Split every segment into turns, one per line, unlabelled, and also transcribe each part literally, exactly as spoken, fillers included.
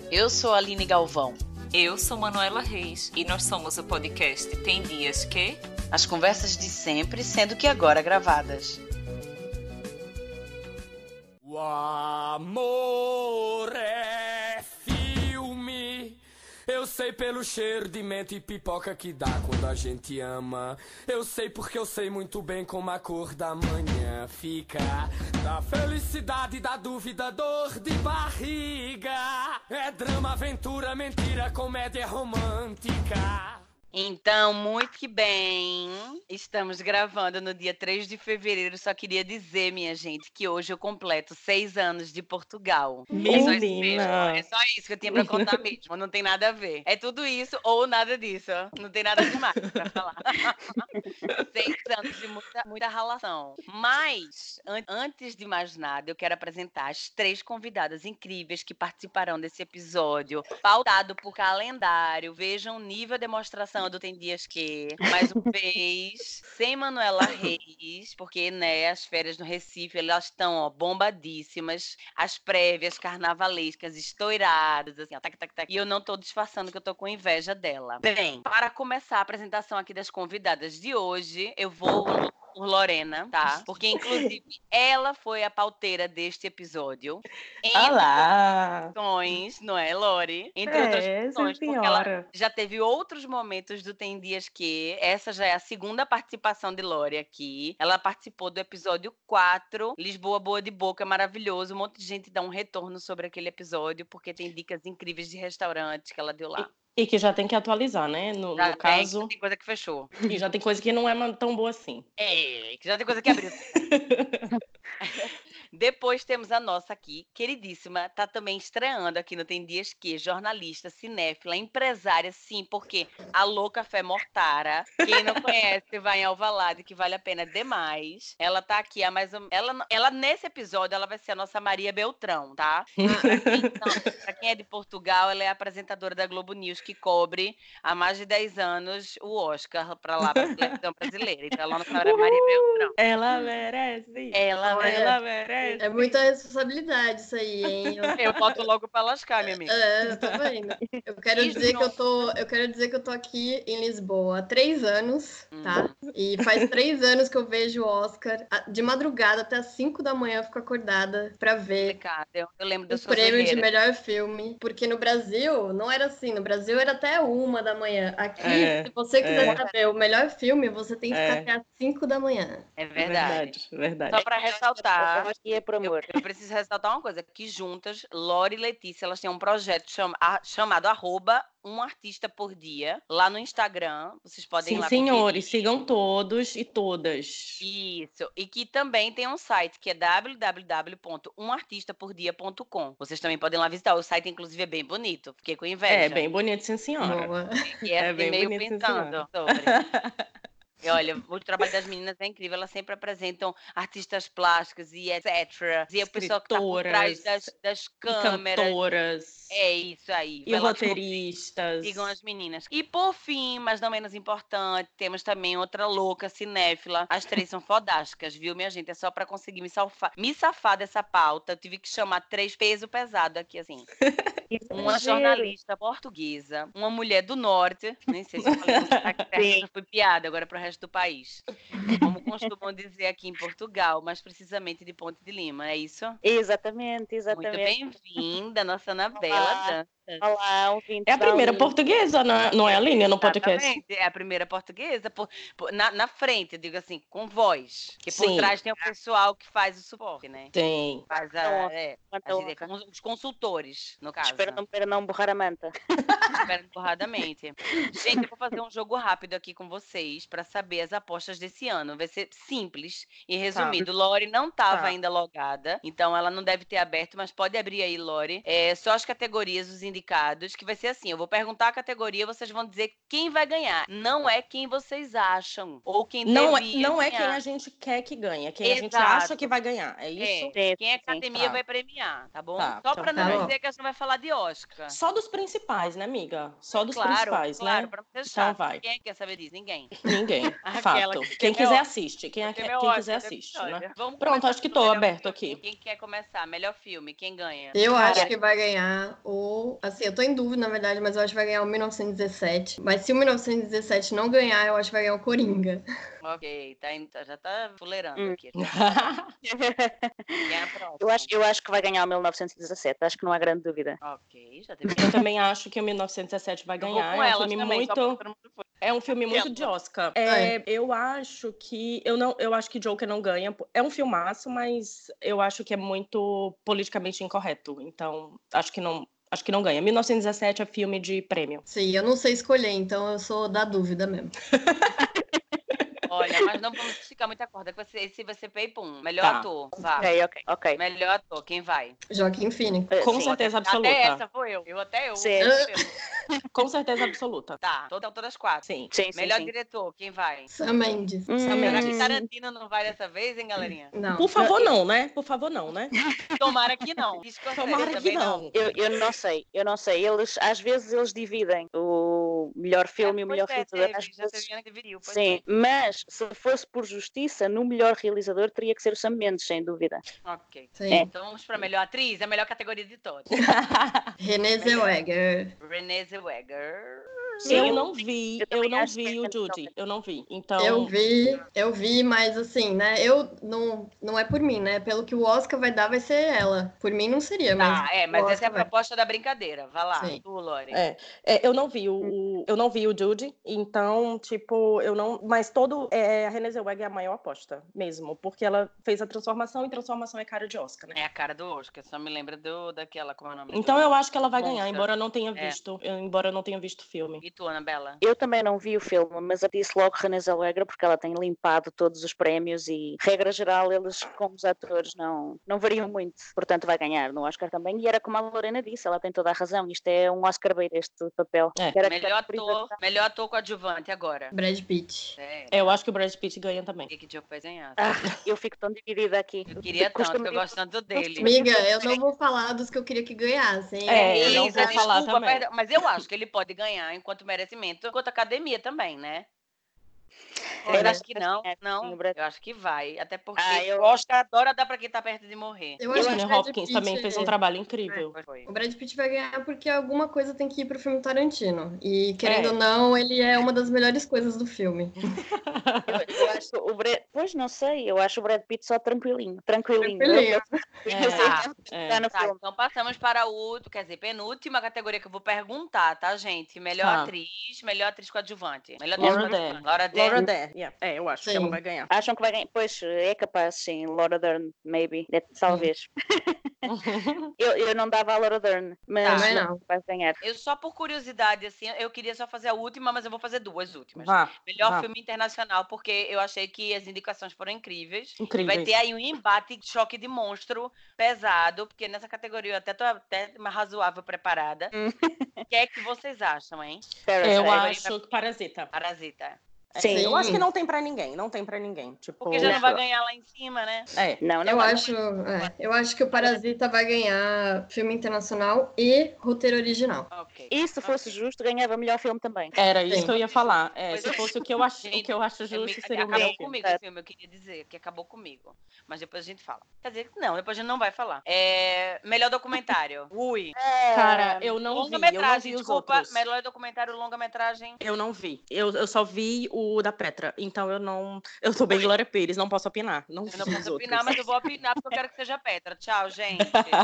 Eu sou a Aline Galvão.
Eu sou Manuela Reis e nós somos o podcast Tem Dias Que...
As conversas de sempre, sendo que agora gravadas.
O amor é filme. Eu sei pelo cheiro de menta e pipoca que dá quando a gente ama. Eu sei porque eu sei muito bem como a cor da manhã fica. Da felicidade, da dúvida, dor de barriga. É drama, aventura, mentira, comédia romântica.
Então, muito que bem, estamos gravando no dia três de fevereiro. Só queria dizer, minha gente, que hoje eu completo seis anos de Portugal. É só isso mesmo, é só isso que eu tinha pra contar mesmo, não tem nada a ver. É tudo isso ou nada disso, não tem nada demais pra falar. Seis anos de muita, muita relação. Mas, an- antes de mais nada, eu quero apresentar as três convidadas incríveis que participarão desse episódio, pautado por calendário. Vejam o nível de demonstração do Tem Dias Que, mais uma vez, sem Manuela Reis, porque, né, as férias no Recife, elas estão, ó, bombadíssimas, as prévias carnavalescas estouradas, assim, ó, tac, tac, tac, e eu não tô disfarçando que eu tô com inveja dela. Bem, para começar a apresentação aqui das convidadas de hoje, eu vou por Lorena, tá? Porque, inclusive, ela foi a pauteira deste episódio.
Olá!
Entre questões, não é, Lori? Entre
É,
outras
sim,
questões, porque ela
senhora.
já teve outros momentos do Tem Dias Que. Essa já é a segunda participação de Lori aqui. Ela participou do episódio quatro, Lisboa Boa de Boca, maravilhoso. Um monte de gente dá um retorno sobre aquele episódio, porque tem dicas incríveis de restaurantes que ela deu lá.
E que já tem que atualizar, né? No,
Já
no
tem,
caso.
tem coisa que fechou.
E já tem coisa que não é ma- tão boa assim.
É, que já tem coisa que abriu. Depois temos a nossa aqui, queridíssima, tá também estreando aqui no Tem Dias Que, jornalista, cinéfila, empresária, sim, porque a louca Fé Mortara, quem não conhece, vai em Alvalade, que vale a pena demais. Ela tá aqui há mais ou ela, ela nesse episódio, ela vai ser a nossa Maria Beltrão, tá? Pra quem, não, pra quem é de Portugal, ela é apresentadora da Globo News, que cobre há mais de dez anos o Oscar pra lá, pra televisão brasileira. Então ela não sabe a Maria Beltrão.
Ela merece!
Ela,
Olha,
Ela merece!
É muita responsabilidade isso aí, hein? Eu,
eu boto logo pra lascar, minha amiga.
é, eu tô vendo. Eu quero
E
dizer que eu
João?
tô, eu quero dizer que eu tô aqui em Lisboa há três anos, tá?
Hum.
E faz três anos que eu vejo o Oscar. A- De madrugada até as cinco da manhã eu fico acordada pra ver
Complicado. Eu, eu lembro das
o
suas
prêmio de
olheiras.
melhor filme. Porque no Brasil não era assim. No Brasil era até uma da manhã. Aqui,
É,
se você quiser
é.
saber o melhor filme, você tem que
É.
ficar até as cinco da manhã.
É verdade.
Verdade, verdade.
Só pra ressaltar,
E é por
eu,
amor.
eu preciso ressaltar uma coisa, que juntas, Lori e Letícia, elas têm um projeto chama- a- chamado arroba um artista por dia, lá no Instagram, vocês podem ir
Sim,
lá
senhores,
conferir.
sigam todos e todas.
Isso, e que também tem um site que é w w w ponto um artista por dia ponto com. Vocês também podem lá visitar, o site inclusive é bem bonito, fiquei com inveja.
É, bem bonito, sim, senhora.
Boa.
E é,
É
assim,
bem
meio
bonito, sim,
pensando sobre. E olha, o trabalho das meninas é incrível, elas sempre apresentam artistas plásticos e etcétera. E o pessoal que tá por trás das,
Escritoras
das
e
câmeras.
cantoras
É isso aí.
e
Vai lá
roteiristas.
Sigam as meninas. E por fim, mas não menos importante, temos também outra louca cinéfila. As três são fodásticas, viu, minha gente? É só pra conseguir me, salfar, me safar dessa pauta. Eu tive que chamar três peso pesado aqui, assim. Uma jornalista portuguesa, uma mulher do norte, nem sei se eu falei muito sotaque certo, já foi piada agora pro resto do país. Como costumam dizer aqui em Portugal, mas precisamente de Ponte de Lima, é isso?
Exatamente,
Muito
exatamente.
bem-vinda, nossa Anabela
Olá.
Dantas.
Olá, ouvintes.
É a
da
primeira
Aline.
portuguesa, não é, não é, Aline, no podcast?
Exatamente, é a primeira portuguesa por, por- na, na frente, eu digo assim, com voz. Que por
Sim.
trás tem o pessoal que faz o suporte, né?
Tem.
Faz a,
Então,
é,
quanta
a gente-
honra.
os consultores, no caso.
Espero não, para não borrar a manta.
Esperando borradamente. Gente, eu vou fazer um jogo rápido aqui com vocês para saber as apostas desse ano. Vai ser simples e resumido. Lori não estava
Tá.
ainda logada, então ela não deve ter aberto, mas pode abrir aí, Lori. É só as categorias, os indicados, que vai ser assim: eu vou perguntar a categoria, vocês vão dizer quem vai ganhar. Não é quem vocês acham ou quem
Não é,
devia
não é quem
ganhar.
a gente quer que ganhe, é quem a gente
Exato.
acha que vai ganhar. É isso?
É, quem a
Sim,
academia
tá.
vai premiar, tá bom?
Tá,
Só
então
para não
tá bom.
dizer que a gente vai falar de Oscar.
Só dos principais, né, amiga? Só dos
Claro,
principais,
claro,
né?
pra não ser
Então
chato.
vai.
Quem quer saber disso? Ninguém.
Ninguém.
Aquela
Fato.
que
Quem
tem
quiser
meu-
assiste. Quem,
Tem
quer-
meu
quem
ódio
quiser
desse
assiste,
episódio.
né?
Vamos
Pronto,
começar
acho que
com o
tô
melhor
aberto
filme.
aqui.
Quem quer começar? Melhor filme, quem ganha?
Eu
Cara.
acho que vai ganhar o A Assim, eu tô em dúvida, na verdade, mas eu acho que vai ganhar o mil novecentos e dezessete. Mas se o mil novecentos e dezessete não ganhar, eu acho que vai ganhar o Coringa.
Ok, tá, indo- já tá fuleirando
Hum.
aqui. Quem é a próxima?
Eu acho, eu acho que vai ganhar o mil novecentos e dezassete, acho que não há grande dúvida.
Ok, já teve.
Eu também acho que o mil novecentos e dezessete vai
Eu vou
ganhar.
com
É um
elas
filme
também, só
muito.
porque todo mundo foi.
É um filme muito de Oscar. É, eu acho que eu não, eu acho que Joker não ganha. É um filmaço, mas eu acho que é muito politicamente incorreto. Então, acho que não, acho que não ganha. mil novecentos e dezessete é filme de prêmio.
Sim, eu não sei escolher, então eu sou da dúvida mesmo.
Olha, mas não vamos esticar muita corda, que você, esse vai ser Paypum. Melhor
Tá.
ator, vá.
Ok, ok, ok.
Melhor ator, quem vai?
Joaquim Phoenix.
Uh,
Com
sim.
certeza
Até
absoluta.
essa foi eu. Eu até eu.
Sim.
Com certeza absoluta.
Tá, todas, todas quatro.
Sim.
Sim, sim,
Melhor
sim.
diretor, quem vai?
Sam Mendes.
Hum,
Será que
Mendes.
Tarantino não vai dessa vez, hein, galerinha?
Não.
Por favor, não, né? Por favor, não, né?
Tomara que não. Scorsese
Tomara que
também
não.
Eu, eu não sei, eu não sei. Eles, às vezes eles dividem o melhor filme e o
Pois
melhor
é,
realizador.
teve,
Às
já
vezes,
teve ano que dividiu. Pois
sim, mas se fosse por justiça, no melhor realizador teria que ser o Sam Mendes, sem dúvida.
é. Ok.
Sim.
Então vamos pra melhor atriz, a melhor categoria de todas.
Renée Zellweger.
Renée Zellweger.
Sim,
eu
eu
não vi,
eu
eu
também
não
acho que
vi o
é
Judy. Eu não vi. Então.
Eu vi, eu vi, mas assim, né? Eu não, não é por mim, né? Pelo que o Oscar vai dar, vai ser ela. Por mim não seria, mas.
Tá, é, mas
o
essa é a
Oscar vai.
proposta da brincadeira. Vai lá,
Sim.
tu, Lore.
É, é, eu não vi o, o- eu não vi o Judy, então, tipo, eu não. Mas todo. É, a Renée Zellweger é a maior aposta, mesmo, porque ela fez a transformação e transformação é cara de Oscar, né?
É a cara do Oscar, só me lembra do, daquela, como é o nome?
Então
do...
eu acho que ela vai ganhar,
Monster.
embora eu não tenha
É.
visto, eu- embora eu não tenha visto o filme.
E tu, Anabela?
Eu também não vi o filme, mas eu disse logo Renée Zellweger porque ela tem limpado todos os prémios e, regra geral, eles, como os atores, não, não variam muito. Portanto, vai ganhar no Oscar também. E era como a Lorena disse, ela tem toda a razão. Isto é um Oscar bait, este papel.
É.
Era
Melhor
caracterização.
ator, melhor ator coadjuvante agora.
Brad Pitt.
É,
Eu acho que o Brad Pitt ganha também.
que que Diogo vai ganhar?
Ah, eu fico tão dividida aqui.
Eu queria tanto,
Costumo
que eu
dizer-
gosto tanto dele.
Amiga, eu não vou falar dos que eu queria que ganhassem.
É, eu não
Isa,
vou falar
desculpa,
também.
perdão, mas eu acho que ele pode ganhar enquanto merecimento, enquanto academia também, né? Eu
Olha,
acho que não,
sim,
não.
o Brad-
Eu acho que vai. Até porque
Ah, eu-
o Oscar adora dar pra quem tá perto de morrer.
Eu
O
acho que o
Anthony
Brad
Hopkins
Pitt-
também fez um trabalho incrível.
Foi, foi.
O Brad Pitt vai ganhar porque alguma coisa tem que ir pro filme Tarantino. E, querendo
É.
ou não, ele é uma das melhores coisas do filme.
Eu, eu acho o Brad, pois não sei, eu acho o Brad Pitt só tranquilinho, tranquilinho.
Tranquilinho.
Eu, eu,
É,
sei
tá,
que
é.
tá no
Tá,
filme.
então passamos para o, quer dizer, penúltima categoria que eu vou perguntar, tá, gente? Melhor
Tá.
atriz, melhor atriz coadjuvante. Melhor
Laura
atriz
Dern.
coadjuvante. Laura Dern.
Laura Dern, yeah. É, eu acho que
Sim.
ela vai ganhar.
Acham que vai ganhar? Pois é capaz, sim. Laura Dern, maybe. É, talvez. eu, eu não dava a Laura Dern, mas
Também
não
não.
vai ganhar.
Eu só por curiosidade, assim, eu queria só fazer a última, mas eu vou fazer duas últimas.
Vá,
Melhor
vá.
filme internacional, porque eu achei que as indicações foram incríveis. E
Incríveis.
vai ter aí um embate, choque de monstro pesado, porque nessa categoria eu até tô até uma razoável preparada.
Hum.
O que é que vocês acham, hein?
Parasite.
Eu
vai-
acho que Parasita.
Parasita.
É,
Sim.
Eu acho que não tem pra ninguém, não tem pra ninguém. Tipo,
Porque já não
Não.
vai ganhar lá em cima, né?
É.
Não, não
Eu
vai.
acho, é, eu acho que o Parasita vai ganhar filme internacional e roteiro original.
Ok.
E se fosse
Ok.
justo, ganhava melhor filme também.
Era isso
Sim.
que eu ia falar. É,
Pois
se
é.
fosse o que eu acho, o
Gente,
que eu acho
É,
justo,
me-
seria o
acabou
melhor filme.
comigo
filme.
o filme, eu queria dizer que acabou comigo. Mas depois a gente fala. Quer dizer, não, depois a gente não vai falar. É, melhor documentário. Ui.
Cara, eu não vi, eu não
Longa-metragem,
vi os
desculpa.
outros.
Melhor documentário, longa-metragem.
Eu não vi. Eu, eu só vi o da Petra. Então eu não. Eu sou bem Glória Pires, não posso opinar. Não
Eu
vi
não
os
posso
outros.
opinar, mas eu vou opinar porque eu quero que seja Petra. Tchau, gente.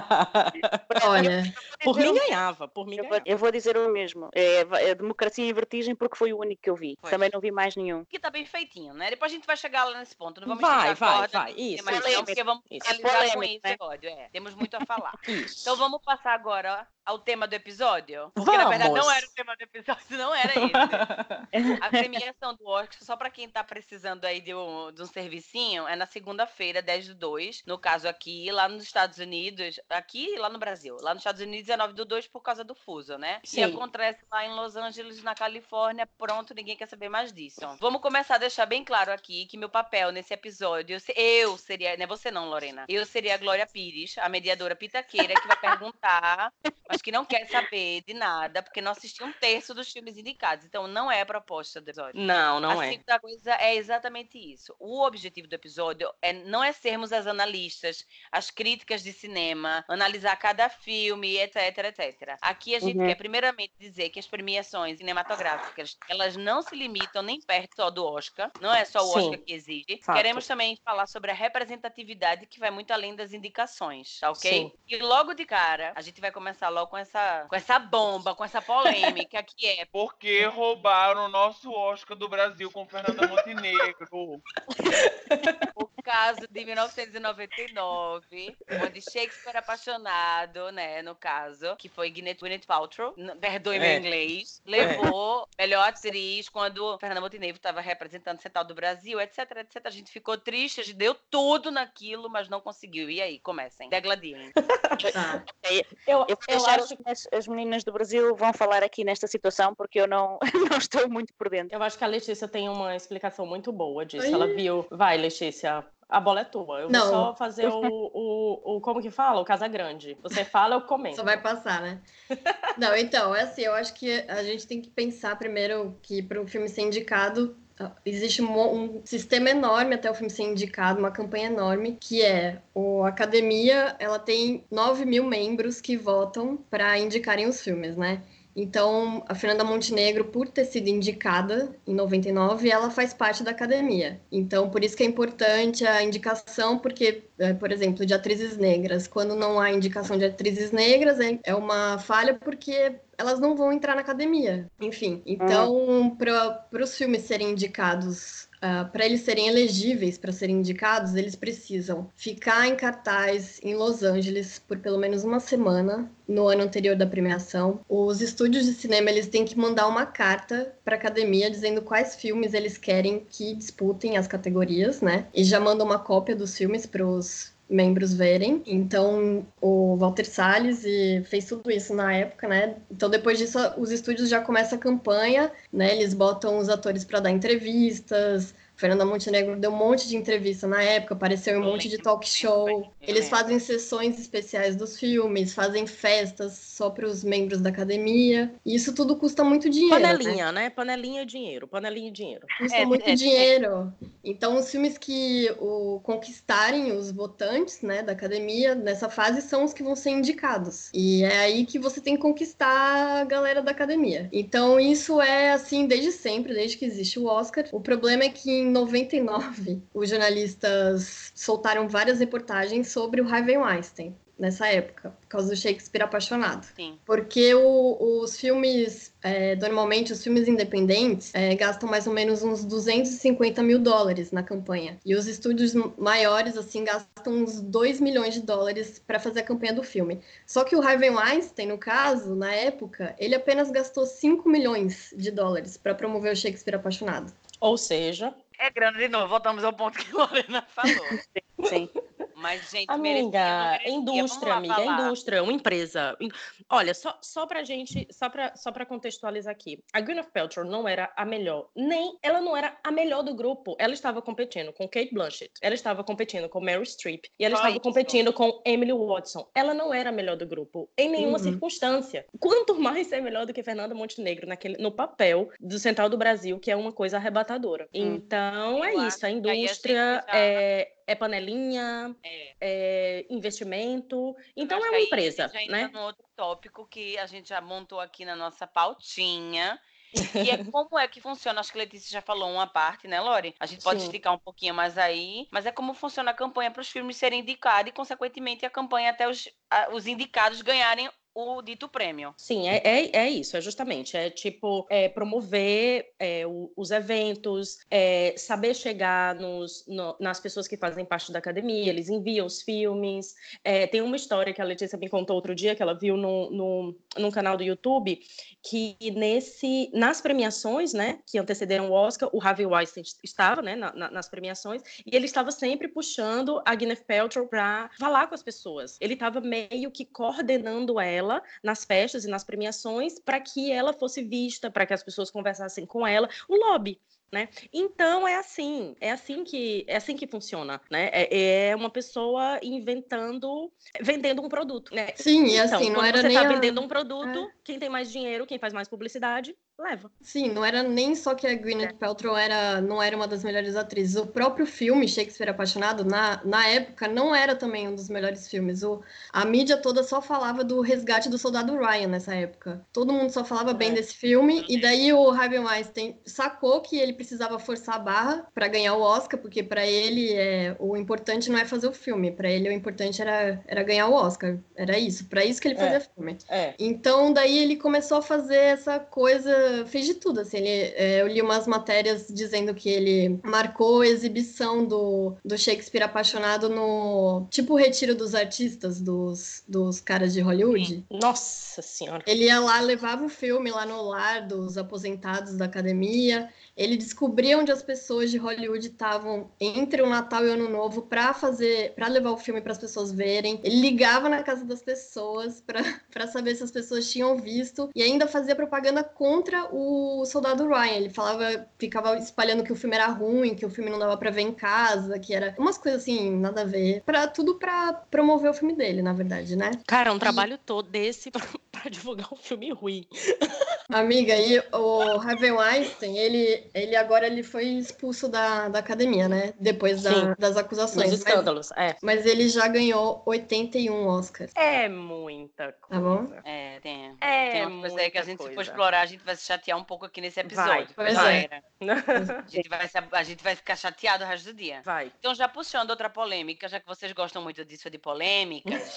Olha,
Por mim ganhava, por mim
Eu vou,
ganhava.
eu vou dizer o mesmo. É, é Democracia e Vertigem porque foi o único que eu vi.
Pois.
Também não vi mais nenhum.
Que tá bem feitinho, né? Depois a gente vai chegar lá nesse ponto. Não vamos
Vai,
esticar a
vai,
corda,
vai. Isso,
mas
isso,
não, porque vamos
isso.
finalizar com
Polêmico,
esse
né?
episódio. É, temos muito a falar.
Isso.
Então vamos passar agora ao tema do episódio? Porque na verdade
Vamos.
não era o tema do episódio, não era esse. A premiação do Oscar, só pra quem tá precisando aí de um, de um servicinho, é na segunda-feira, dez do dois. No caso aqui, lá nos Estados Unidos, aqui e lá no Brasil. Lá nos Estados Unidos é nove do dois por causa do fuso, né?
Sim.
E acontece lá em Los Angeles, na Califórnia. Pronto, ninguém quer saber mais disso. Vamos começar a deixar bem claro aqui que meu papel nesse episódio, eu seria, não é você não, Lorena, eu seria a Glória Pires, a mediadora pitaqueira, que vai perguntar, mas que não quer saber de nada, porque não assistiu um terço dos filmes indicados. Então não é a proposta do episódio.
Não, não
a
é.
segunda coisa é exatamente isso. O objetivo do episódio é não é sermos as analistas, as críticas de cinema, analisar cada filme, etcétera. etc, etcétera. Aqui a gente
Uhum.
quer primeiramente dizer que as premiações cinematográficas, elas não se limitam nem perto só do Oscar, não é só o
Sim.
Oscar que exige.
Fato.
Queremos também falar sobre a representatividade que vai muito além das indicações, tá ok?
Sim.
E logo de cara, a gente vai começar logo com essa, com essa bomba, com essa polêmica que é...
Porque roubaram o nosso Oscar do Brasil com Fernanda Montenegro.
O caso de mil novecentos e noventa e nove, onde Shakespeare Apaixonado, né, no caso, que foi Gwyneth, Gwyneth Paltrow, n- perdoe meu
É.
inglês, levou melhor atriz quando Fernanda Montenegro estava representando o Central do Brasil, etc, etcétera. A gente ficou triste, a gente deu tudo naquilo, mas não conseguiu. E aí, comecem. Degladiem.
Tá.
Eu
Eu,
vou
eu
deixar
acho
que as, as meninas do Brasil vão falar aqui nesta situação, porque eu não, não estou muito por dentro.
Eu acho que a Letícia tem uma explicação muito boa disso.
Oi.
Ela viu. Vai, Letícia. A bola é tua. Eu
Não.
vou só fazer o, o, o. Como que fala? O Casa Grande. Você fala, eu comento.
Só vai passar, né? Não, então, é assim, eu acho que a gente tem que pensar primeiro que para um filme ser indicado, existe um, um sistema enorme até o filme ser indicado, uma campanha enorme, que é o, a academia, ela tem nove mil membros que votam para indicarem os filmes, né? Então, a Fernanda Montenegro, por ter sido indicada em noventa e nove, ela faz parte da academia. Então, por isso que é importante a indicação, porque, por exemplo, de atrizes negras, quando não há indicação de atrizes negras, é uma falha porque elas não vão entrar na academia. Enfim, então, para os filmes serem indicados, uh, para eles serem elegíveis para serem indicados, eles precisam ficar em cartaz em Los Angeles por pelo menos uma semana no ano anterior da premiação. Os estúdios de cinema, eles têm que mandar uma carta para a academia dizendo quais filmes eles querem que disputem as categorias, né? E já mandam uma cópia dos filmes para os membros verem. Então, o Walter Salles e fez tudo isso na época, né? Então, depois disso, os estúdios já começam a campanha, né? Eles botam os atores para dar entrevistas. Fernanda Montenegro deu um monte de entrevista na época, apareceu em um monte de talk show. Eles fazem sessões especiais dos filmes, fazem festas só para os membros da academia. E isso tudo custa muito dinheiro.
Panelinha,
né?
né? Panelinha e dinheiro. Panelinha e dinheiro.
Custa
É,
muito
é,
dinheiro. Então, os filmes que o, conquistarem os votantes, né, da academia nessa fase são os que vão ser indicados. E é aí que você tem que conquistar a galera da academia. Então, isso é assim desde sempre, desde que existe o Oscar. O problema é que em noventa e nove, os jornalistas soltaram várias reportagens sobre o Harvey Weinstein. Nessa época, por causa do Shakespeare Apaixonado.
Sim.
Porque o, os filmes, é, normalmente os filmes independentes é, gastam mais ou menos uns duzentos e cinquenta mil dólares na campanha. E os estúdios maiores, assim, gastam uns dois milhões de dólares para fazer a campanha do filme. Só que o Harvey Weinstein, no caso, na época, ele apenas gastou cinco milhões de dólares para promover o Shakespeare Apaixonado.
Ou seja...
É grande de novo, voltamos ao ponto que a Lorena falou.
Sim.
Mas, gente,
Amiga,
merecia, merecia.
indústria,
Vamos lá
amiga,
falar.
indústria, uma empresa. Olha, só, só pra gente, só pra, só pra contextualizar aqui. A Gwyneth Paltrow não era a melhor, nem, ela não era a melhor do grupo. Ela estava competindo com Cate Blanchett, ela estava competindo com Meryl Streep, e ela
Só
estava
isso.
competindo com Emily Watson. Ela não era a melhor do grupo, em nenhuma
Uhum.
circunstância. Quanto mais ser melhor do que Fernanda Montenegro naquele, no papel do Central do Brasil, que é uma coisa arrebatadora.
Hum.
Então,
Eu
é
acho
isso, a
que aí a
indústria
gente já-
é, é panelinha,
É.
é, investimento. Então
Acho
é
que
uma
aí
empresa,
a gente já entra
né?
num outro tópico que a gente já montou aqui na nossa pautinha, que é como é que funciona. Acho que a Letícia já falou uma parte, né, Lori? A gente pode
Sim.
explicar um pouquinho mais aí, mas é como funciona a campanha para os filmes serem indicados e, consequentemente, a campanha até os, a- os indicados ganharem o dito prêmio.
Sim, é, é, é isso, é justamente, é tipo, é, promover é, o- os eventos, é, saber chegar nos, no- nas pessoas que fazem parte da academia, eles enviam os filmes, é, tem uma história que a Letícia me contou outro dia, que ela viu no, no, num canal do YouTube, que nesse, nas premiações, né, que antecederam o Oscar, o Harvey Weinstein estava, né, na- na- nas premiações, e ele estava sempre puxando a Gwyneth Paltrow para falar com as pessoas, ele estava meio que coordenando ela nas festas e nas premiações para que ela fosse vista, para que as pessoas conversassem com ela, o lobby, né? Então é assim, é assim que é assim que funciona, né? É, é uma pessoa inventando, vendendo um produto, né?
Sim, e
Então,
assim, não
quando
era
você
nem
está
a...
vendendo um produto, quem tem mais dinheiro, quem faz mais publicidade, leva.
Sim, não era nem só que a Gwyneth Paltrow era, não era uma das melhores atrizes. O próprio filme, Shakespeare Apaixonado, na, na época, não era também um dos melhores filmes. O, a mídia toda só falava do resgate do soldado Ryan nessa época. Todo mundo só falava é. bem desse filme. E daí o Harvey Weinstein sacou que ele precisava forçar a barra para ganhar o Oscar, porque para ele é, o importante não é fazer o filme. Para ele o importante era, era ganhar o Oscar. Era isso. Para isso que ele fazia
é.
filme.
É.
Então daí ele começou a fazer essa coisa. Fez de tudo, assim, ele, é, eu li umas matérias dizendo que ele marcou a exibição do, do Shakespeare Apaixonado no, tipo, o retiro dos artistas, dos, dos caras de Hollywood.
Nossa Senhora!
Ele ia lá, levava o filme lá no lar dos aposentados da academia, ele descobria onde as pessoas de Hollywood estavam entre o Natal e o Ano Novo para fazer, para levar o filme para as pessoas verem, ele ligava na casa das pessoas para saber se as pessoas tinham visto, e ainda fazia propaganda contra o Soldado Ryan. Ele falava, ficava espalhando que o filme era ruim, que o filme não dava pra ver em casa, que era umas coisas assim, nada a ver. Pra, tudo pra promover o filme dele, na verdade, né?
Cara, é um trabalho e... todo desse pra, pra divulgar um filme ruim.
Amiga, e o Harvey Weinstein, ele, ele agora ele foi expulso da, da academia, né? Depois da, das acusações.
Os escândalos,
mas,
é.
Mas ele já ganhou oitenta e um Oscars.
É muita coisa.
Tá bom?
É, tem.
É
tem uma coisa aí que a gente,
coisa.
se for explorar, a gente vai se chatear um pouco aqui nesse episódio.
Vai, pois
vai.
é.
A gente, vai, a gente vai ficar chateado o resto do dia.
Vai.
Então, já puxando outra polêmica, já que vocês gostam muito disso de polêmicas,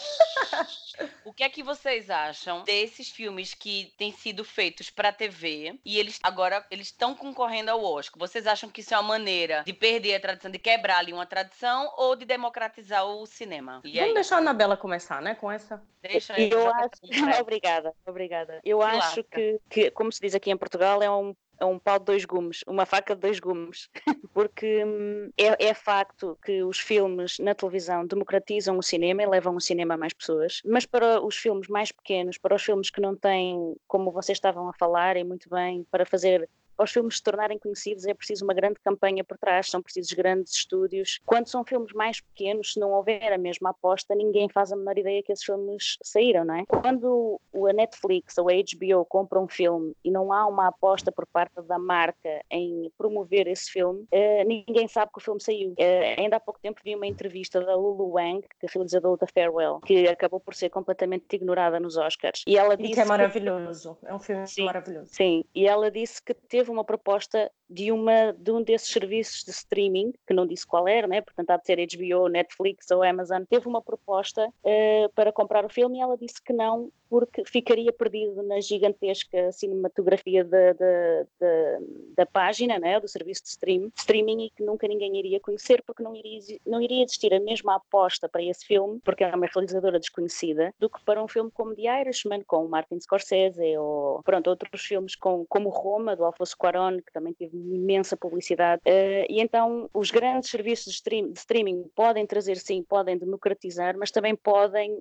o que é que vocês acham desses filmes que têm sido feitos pra T V e eles agora eles estão concorrendo ao Oscar? Vocês acham que isso é uma maneira de perder a tradição, de quebrar ali uma tradição ou de democratizar o cinema? E
Vamos
aí?
deixar a Anabela começar, né, com essa.
Deixa aí.
Eu acho... Obrigada, obrigada. Eu que acho que, que, como se diz aqui em Portugal, é um é um pau de dois gumes, uma faca de dois gumes, porque hum, é, é facto que os filmes na televisão democratizam o cinema e levam o cinema a mais pessoas, mas para os filmes mais pequenos, para os filmes que não têm, como vocês estavam a falar, e muito bem, para fazer... Para os filmes se tornarem conhecidos é preciso uma grande campanha por trás, são precisos grandes estúdios. Quando são filmes mais pequenos, se não houver a mesma aposta, ninguém faz a menor ideia que esses filmes saíram, não é? Quando a Netflix ou a H B O compra um filme e não há uma aposta por parte da marca em promover esse filme, eh, ninguém sabe que o filme saiu. Eh, ainda há pouco tempo vi uma entrevista da Lulu Wang, que é realizadora da Farewell, que acabou por ser completamente ignorada nos Oscars. E ela disse
e que é maravilhoso, que... é um filme
sim,
maravilhoso.
Sim, e ela disse que teve uma proposta de, uma, de um desses serviços de streaming, que não disse qual era, né? Portanto há de ser H B O, Netflix ou Amazon, teve uma proposta uh, para comprar o filme e ela disse que não, porque ficaria perdido na gigantesca cinematografia da, da, da, da página, né? Do serviço de stream, streaming, e que nunca ninguém iria conhecer, porque não iria, não iria existir a mesma aposta para esse filme, porque é uma realizadora desconhecida, do que para um filme como The Irishman, com o Martin Scorsese, ou pronto, outros filmes com, como Roma, do Alfonso Cuarón, que também teve imensa publicidade. Uh, e então os grandes serviços de, stream, de streaming podem trazer, sim, podem democratizar, mas também podem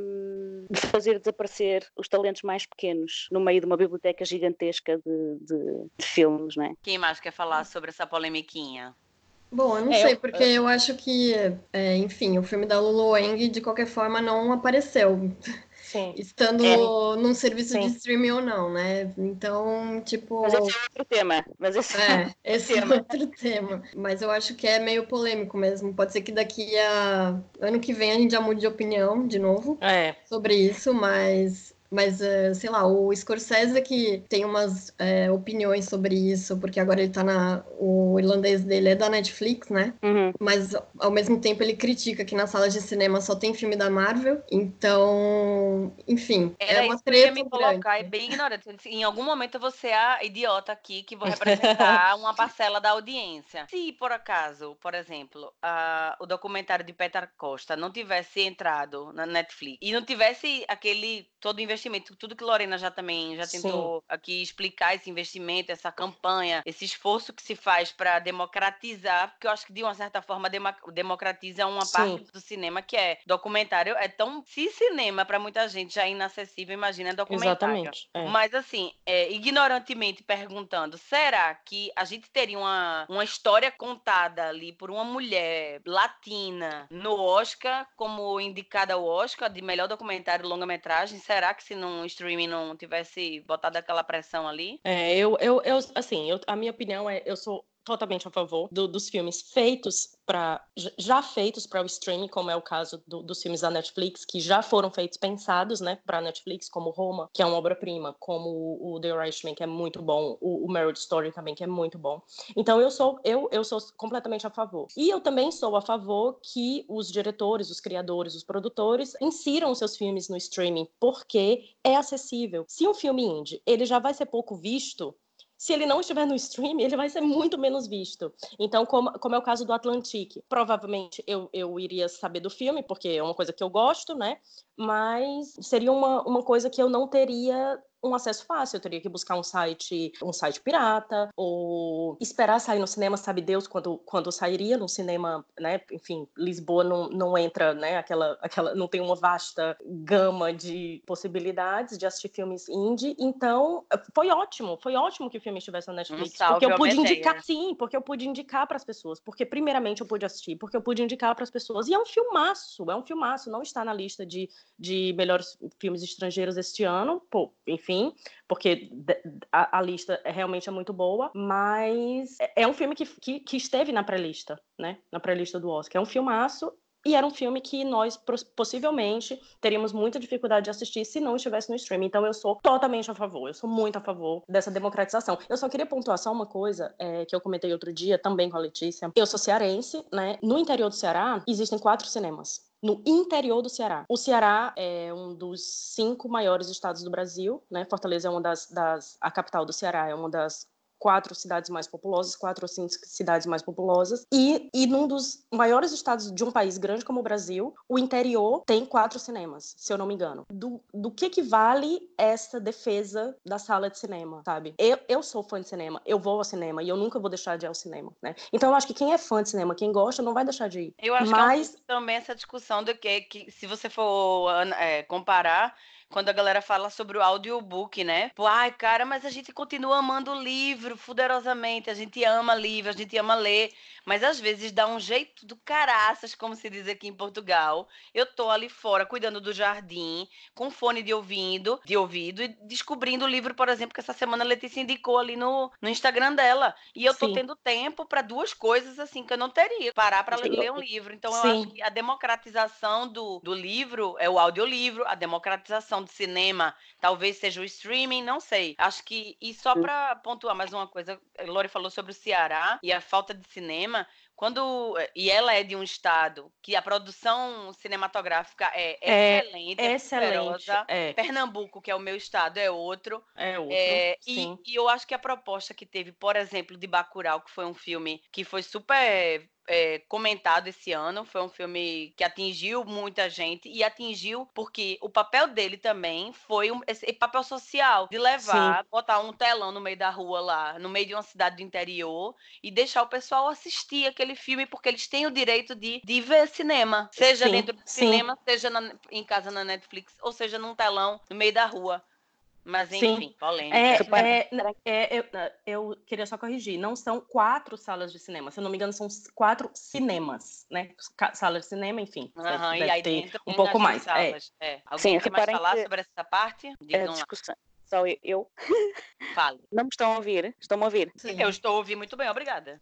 um, fazer desaparecer os talentos mais pequenos no meio de uma biblioteca gigantesca de, de, de filmes, não é?
Quem mais quer falar sobre essa polemiquinha?
Bom, eu não é, sei, porque eu... eu acho que, é, enfim, o filme da Lulu Wang, de qualquer forma, não apareceu.
Sim.
Estando
é.
num serviço
Sim.
de streaming ou não, né? Então, tipo...
Mas esse é outro tema. Mas esse
é, esse é outro tema. Mas eu acho que é meio polêmico mesmo. Pode ser que daqui a ano que vem a gente já mude de opinião de novo
é.
sobre isso, mas... Mas, uh, sei lá, o Scorsese que tem umas uh, opiniões sobre isso, porque agora ele tá na... O irlandês dele é da Netflix, né?
Uhum.
Mas, ao mesmo tempo, ele critica que nas salas de cinema só tem filme da Marvel. Então, enfim,
Era
é uma
isso que eu ia
treta
me
grande.
colocar, é bem ignorante. Em algum momento eu vou ser a idiota aqui que vou representar uma parcela da audiência. Se, por acaso, por exemplo, a, o documentário de Petra Costa não tivesse entrado na Netflix e não tivesse aquele todo o investimento, tudo que Lorena já também já tentou Sim. aqui explicar, esse investimento, essa campanha, esse esforço que se faz para democratizar, porque eu acho que de uma certa forma democratiza uma Sim. parte do cinema que é documentário. É tão, se cinema para muita gente já é inacessível, imagina documentário.
Exatamente. É.
Mas assim, é, ignorantemente perguntando, será que a gente teria uma, uma história contada ali por uma mulher latina no Oscar, como indicada ao Oscar de melhor documentário longa-metragem? Será que se num streaming não tivesse botado aquela pressão ali?
É, eu, eu, eu assim, eu, a minha opinião é, eu sou totalmente a favor do, dos filmes feitos para já feitos para o streaming, como é o caso do, dos filmes da Netflix, que já foram feitos pensados, né, para a Netflix, como Roma, que é uma obra-prima, como o, o The Irishman, que é muito bom, o, o Marriage Story também, que é muito bom. Então eu sou eu, eu sou completamente a favor. E eu também sou a favor que os diretores, os criadores, os produtores insiram seus filmes no streaming, porque é acessível. Se um filme indie, ele já vai ser pouco visto, se ele não estiver no streaming, ele vai ser muito menos visto. Então, como, como é o caso do Atlantique, provavelmente eu, eu iria saber do filme, porque é uma coisa que eu gosto, né? Mas seria uma, uma coisa que eu não teria um acesso fácil. Eu teria que buscar um site, um site pirata, ou esperar sair no cinema, sabe Deus quando, quando sairia no cinema, né? Enfim, Lisboa não, não entra, né? Aquela, aquela, não tem uma vasta gama de possibilidades de assistir filmes indie. Então, foi ótimo, foi ótimo que o filme estivesse na Netflix,
Um salve
porque eu
ao
pude
Medeia.
indicar, sim, porque eu pude indicar para as pessoas, porque primeiramente eu pude assistir, porque eu pude indicar para as pessoas, e é um filmaço, é um filmaço, não está na lista de, de melhores filmes estrangeiros este ano, pô, enfim, porque a, a lista realmente é muito boa, mas é um filme que, que, que esteve na pré-lista, né, na pré-lista do Oscar, é um filmaço. E era um filme que nós, possivelmente, teríamos muita dificuldade de assistir se não estivesse no streaming. Então, eu sou totalmente a favor. Eu sou muito a favor dessa democratização. Eu só queria pontuar só uma coisa é, que eu comentei outro dia, também com a Letícia. Eu sou cearense, né? No interior do Ceará, existem quatro cinemas. No interior do Ceará. O Ceará é um dos cinco maiores estados do Brasil, né? Fortaleza é uma das... das a capital do Ceará é uma das quatro cidades mais populosas, quatro ou cinco cidades mais populosas, e, e num dos maiores estados de um país grande como o Brasil, o interior tem quatro cinemas, se eu não me engano. Do, do que que vale essa defesa da sala de cinema, sabe? Eu, eu sou fã de cinema, eu vou ao cinema, e eu nunca vou deixar de ir ao cinema, né? Então eu acho que quem é fã de cinema, quem gosta, não vai deixar de ir.
Eu acho
Mas...
que é um, também essa discussão do que, que se você for é, comparar, quando a galera fala sobre o audiobook, né? Pô, ai, cara, mas a gente continua amando o livro fuderosamente, a gente ama livro, a gente ama ler, mas às vezes dá um jeito do caraças, como se diz aqui em Portugal. Eu tô ali fora, cuidando do jardim, com fone de ouvido, de ouvido e descobrindo o livro, por exemplo, que essa semana a Letícia indicou ali no, no Instagram dela. E eu tô
Sim.
tendo tempo para duas coisas, assim, que eu não teria. Parar para ler um livro. Então, eu
Sim.
acho que a democratização do, do livro é o audiolivro, a democratização de cinema talvez seja o streaming, não sei. Acho que, e só para pontuar mais uma coisa, a Lori falou sobre o Ceará e a falta de cinema. Quando, e ela é de um estado que a produção cinematográfica é,
É
excelente, é
excelente,
poderosa.
é.
Pernambuco, que é o meu estado, é outro.
É outro,
É, e,
sim.
e eu acho que a proposta que teve, por exemplo, de Bacurau, que foi um filme que foi super é, comentado esse ano, foi um filme que atingiu muita gente, e atingiu porque o papel dele também foi um, esse papel social, de levar,
Sim.
botar um telão no meio da rua lá, no meio de uma cidade do interior, e deixar o pessoal assistir aquele filme, porque eles têm o direito de, de ver cinema, seja
Sim,
dentro do
sim.
cinema, seja na, em casa na Netflix, ou seja num telão no meio da rua. Mas, enfim,
Sim.
polêmica.
É, é, é, eu, eu queria só corrigir, não são quatro salas de cinema, se eu não me engano, são quatro cinemas, né? Salas de cinema, enfim,
Uhum,
deve,
e
deve
aí
ter
dentro
um
tem
pouco
as
mais.
salas. É. É. Alguém
Sim,
quer mais
reparem
falar
que
sobre essa parte?
a
Digam lá.
discussão. Só eu?
Fale.
Não me estão a ouvir? Estão-me a ouvir?
Sim.
Eu estou a ouvir muito bem, obrigada.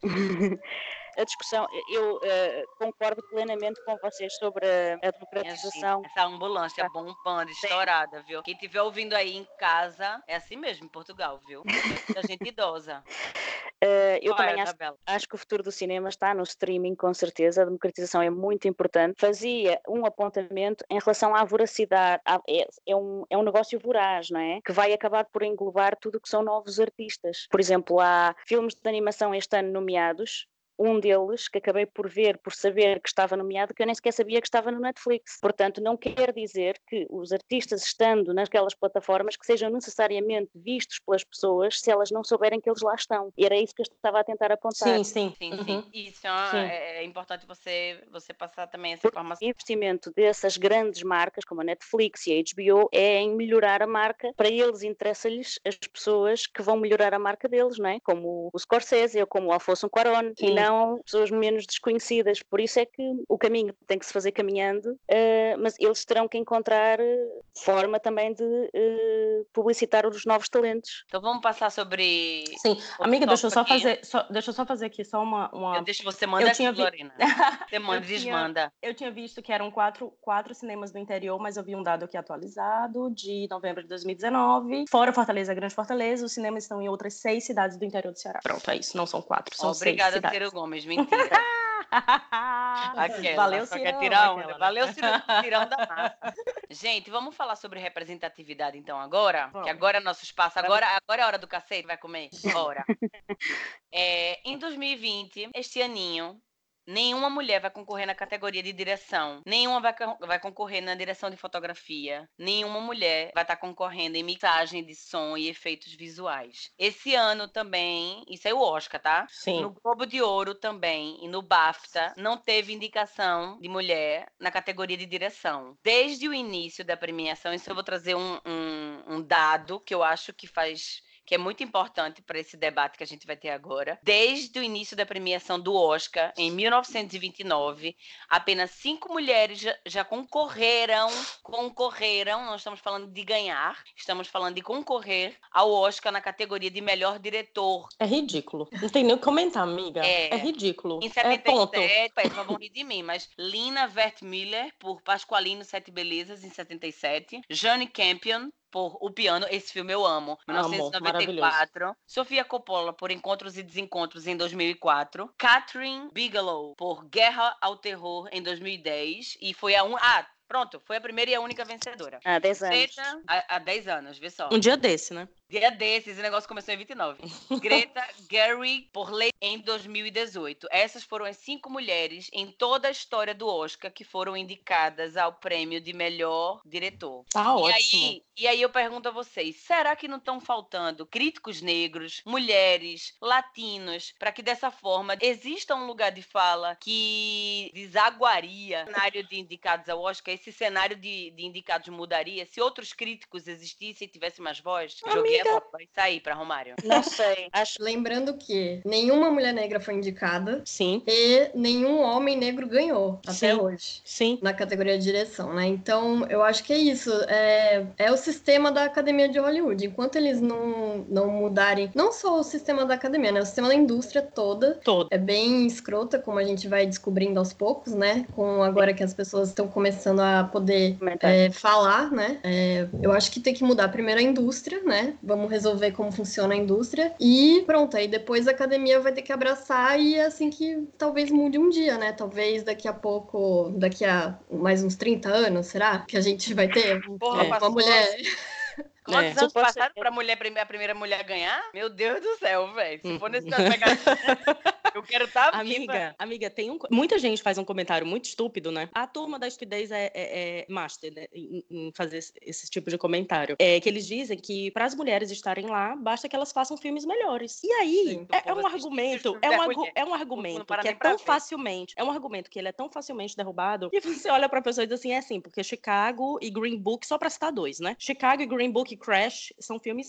A discussão, eu uh, concordo plenamente com vocês sobre a, a
Minha
democratização.
gente, essa ambulância é bombando, estourada, viu? Quem estiver ouvindo aí em casa, é assim mesmo em Portugal, viu? Tem muita gente idosa.
Uh, eu
Qual é,
também acho,
Isabela?
acho que o futuro do cinema está no streaming, com certeza. A democratização é muito importante. Fazia um apontamento em relação à voracidade. À, é, é, um, é um negócio voraz, não é? Que vai acabar por englobar tudo o que são novos artistas. Por exemplo, há filmes de animação este ano nomeados. Um deles, que acabei por ver, por saber que estava nomeado, que eu nem sequer sabia que estava no Netflix. Portanto, não quer dizer que os artistas estando naquelas plataformas que sejam necessariamente vistos pelas pessoas se elas não souberem que eles lá estão. E era isso que eu estava a tentar apontar.
Sim, sim.
Sim,
Uhum.
sim. Isso é,
Sim.
é importante você, você passar também essa
Porque
informação.
o investimento dessas grandes marcas, como a Netflix e a H B O, é em melhorar a marca. Para eles interessa-lhes as pessoas que vão melhorar a marca deles, não é? Como o Scorsese ou como o Alfonso Cuarón. E não são pessoas menos desconhecidas. Por isso é que o caminho tem que se fazer caminhando, uh, mas eles terão que encontrar uh, forma também de uh, publicitar os novos talentos.
Então vamos passar sobre...
Sim, amiga, deixa eu só aqui. fazer, só, deixa eu só fazer aqui só uma... uma...
Eu deixo você manda aqui, vi... Lorena. Você manda e desmanda.
Eu tinha visto que eram quatro, quatro cinemas do interior, mas eu vi um dado aqui atualizado de novembro de dois mil e dezenove. Fora Fortaleza, Grande Fortaleza, os cinemas estão em outras seis cidades do interior do Ceará. Pronto, é isso, não são quatro, são
Obrigada,
seis cidades.
Ciro Gomes, mentira. Aquela,
valeu,
só
Cirão,
quer tirar onda.
aquela.
Valeu, Cirão da massa. Gente, vamos falar sobre representatividade então agora?
Vamos.
Que agora é nosso espaço, agora, agora é a hora do cacete, vai comer? Bora. É, em dois mil e vinte, este aninho, nenhuma mulher vai concorrer na categoria de direção, nenhuma vai, vai concorrer na direção de fotografia, nenhuma mulher vai estar concorrendo em mixagem de som e efeitos visuais. Esse ano também, isso é o Oscar, tá?
Sim.
No Globo de Ouro também e no BAFTA não teve indicação de mulher na categoria de direção. Desde o início da premiação, isso eu vou trazer um, um, um dado que eu acho que faz... que é muito importante para esse debate que a gente vai ter agora. Desde o início da premiação do Oscar, em mil novecentos e vinte e nove, apenas cinco mulheres já, já concorreram, concorreram, não estamos falando de ganhar, estamos falando de concorrer ao Oscar na categoria de melhor diretor.
É ridículo. Não tem nem o que comentar, amiga.
É,
é ridículo.
Em setenta e sete,
é
ponto. vão rir de mim, mas Lina Wertmüller, por Pasqualino Sete Belezas, em setenta e sete. Jane Campion, por O Piano, esse filme eu amo, mil novecentos e noventa e quatro. Sofia Coppola, por Encontros e Desencontros, em dois mil e quatro. Catherine Bigelow, por Guerra ao Terror, em dois mil e dez. E foi a um... Ah, pronto, foi a primeira e a única vencedora.
Há dez anos.
Greta, há, há dez anos, vê só.
Um dia desse, né?
Dia desses, esse negócio começou em vinte e nove. Greta Gerwig, por Lei, em dois mil e dezoito. Essas foram as cinco mulheres em toda a história do Oscar que foram indicadas ao prêmio de melhor diretor.
Tá
e
ótimo.
Aí, e aí eu pergunto a vocês, será que não estão faltando críticos negros, mulheres, latinos, para que dessa forma exista um lugar de fala que desaguaria o cenário de indicados ao Oscar? Esse cenário de, de indicados mudaria se outros críticos existissem e tivessem mais voz? Joguei a bola, vai sair para Romário.
Não sei. Acho...
Lembrando que nenhuma mulher negra foi indicada.
Sim.
E nenhum homem negro ganhou até
Sim.
hoje.
Sim.
Na categoria de direção, né? Então, eu acho que é isso. É, é o sistema da Academia de Hollywood. Enquanto eles não, não mudarem, não só o sistema da academia, né? O sistema da indústria toda.
Todo.
É bem escrota, como a gente vai descobrindo aos poucos, né? Com agora que as pessoas estão começando a poder é, falar, né? É, eu acho que tem que mudar primeiro a indústria, né? Vamos resolver como funciona a indústria. E pronto, aí depois a academia vai ter que abraçar e é assim que talvez mude um dia, né? Talvez daqui a pouco, daqui a mais uns trinta anos, será? Que a gente vai ter
Porra,
uma
passou.
mulher...
Quantos
É.
anos passaram pra mulher, a primeira mulher ganhar? Meu Deus do céu, velho. Se for nesse pegar... Eu quero estar tá
Amiga, amiga, tem um... muita gente faz um comentário muito estúpido, né? A turma da estupidez é, é, é master, né? Em, em fazer esse, esse tipo de comentário. É que eles dizem que para as mulheres estarem lá, basta que elas façam filmes melhores. E aí,
Sim,
é, é um argumento, é um, argu, é um argumento que é tão facilmente, é um argumento que ele é tão facilmente derrubado, que você olha pra pessoa e diz assim, é assim, porque Chicago e Green Book, só pra citar dois, né? Chicago e Green Book e Crash são filmes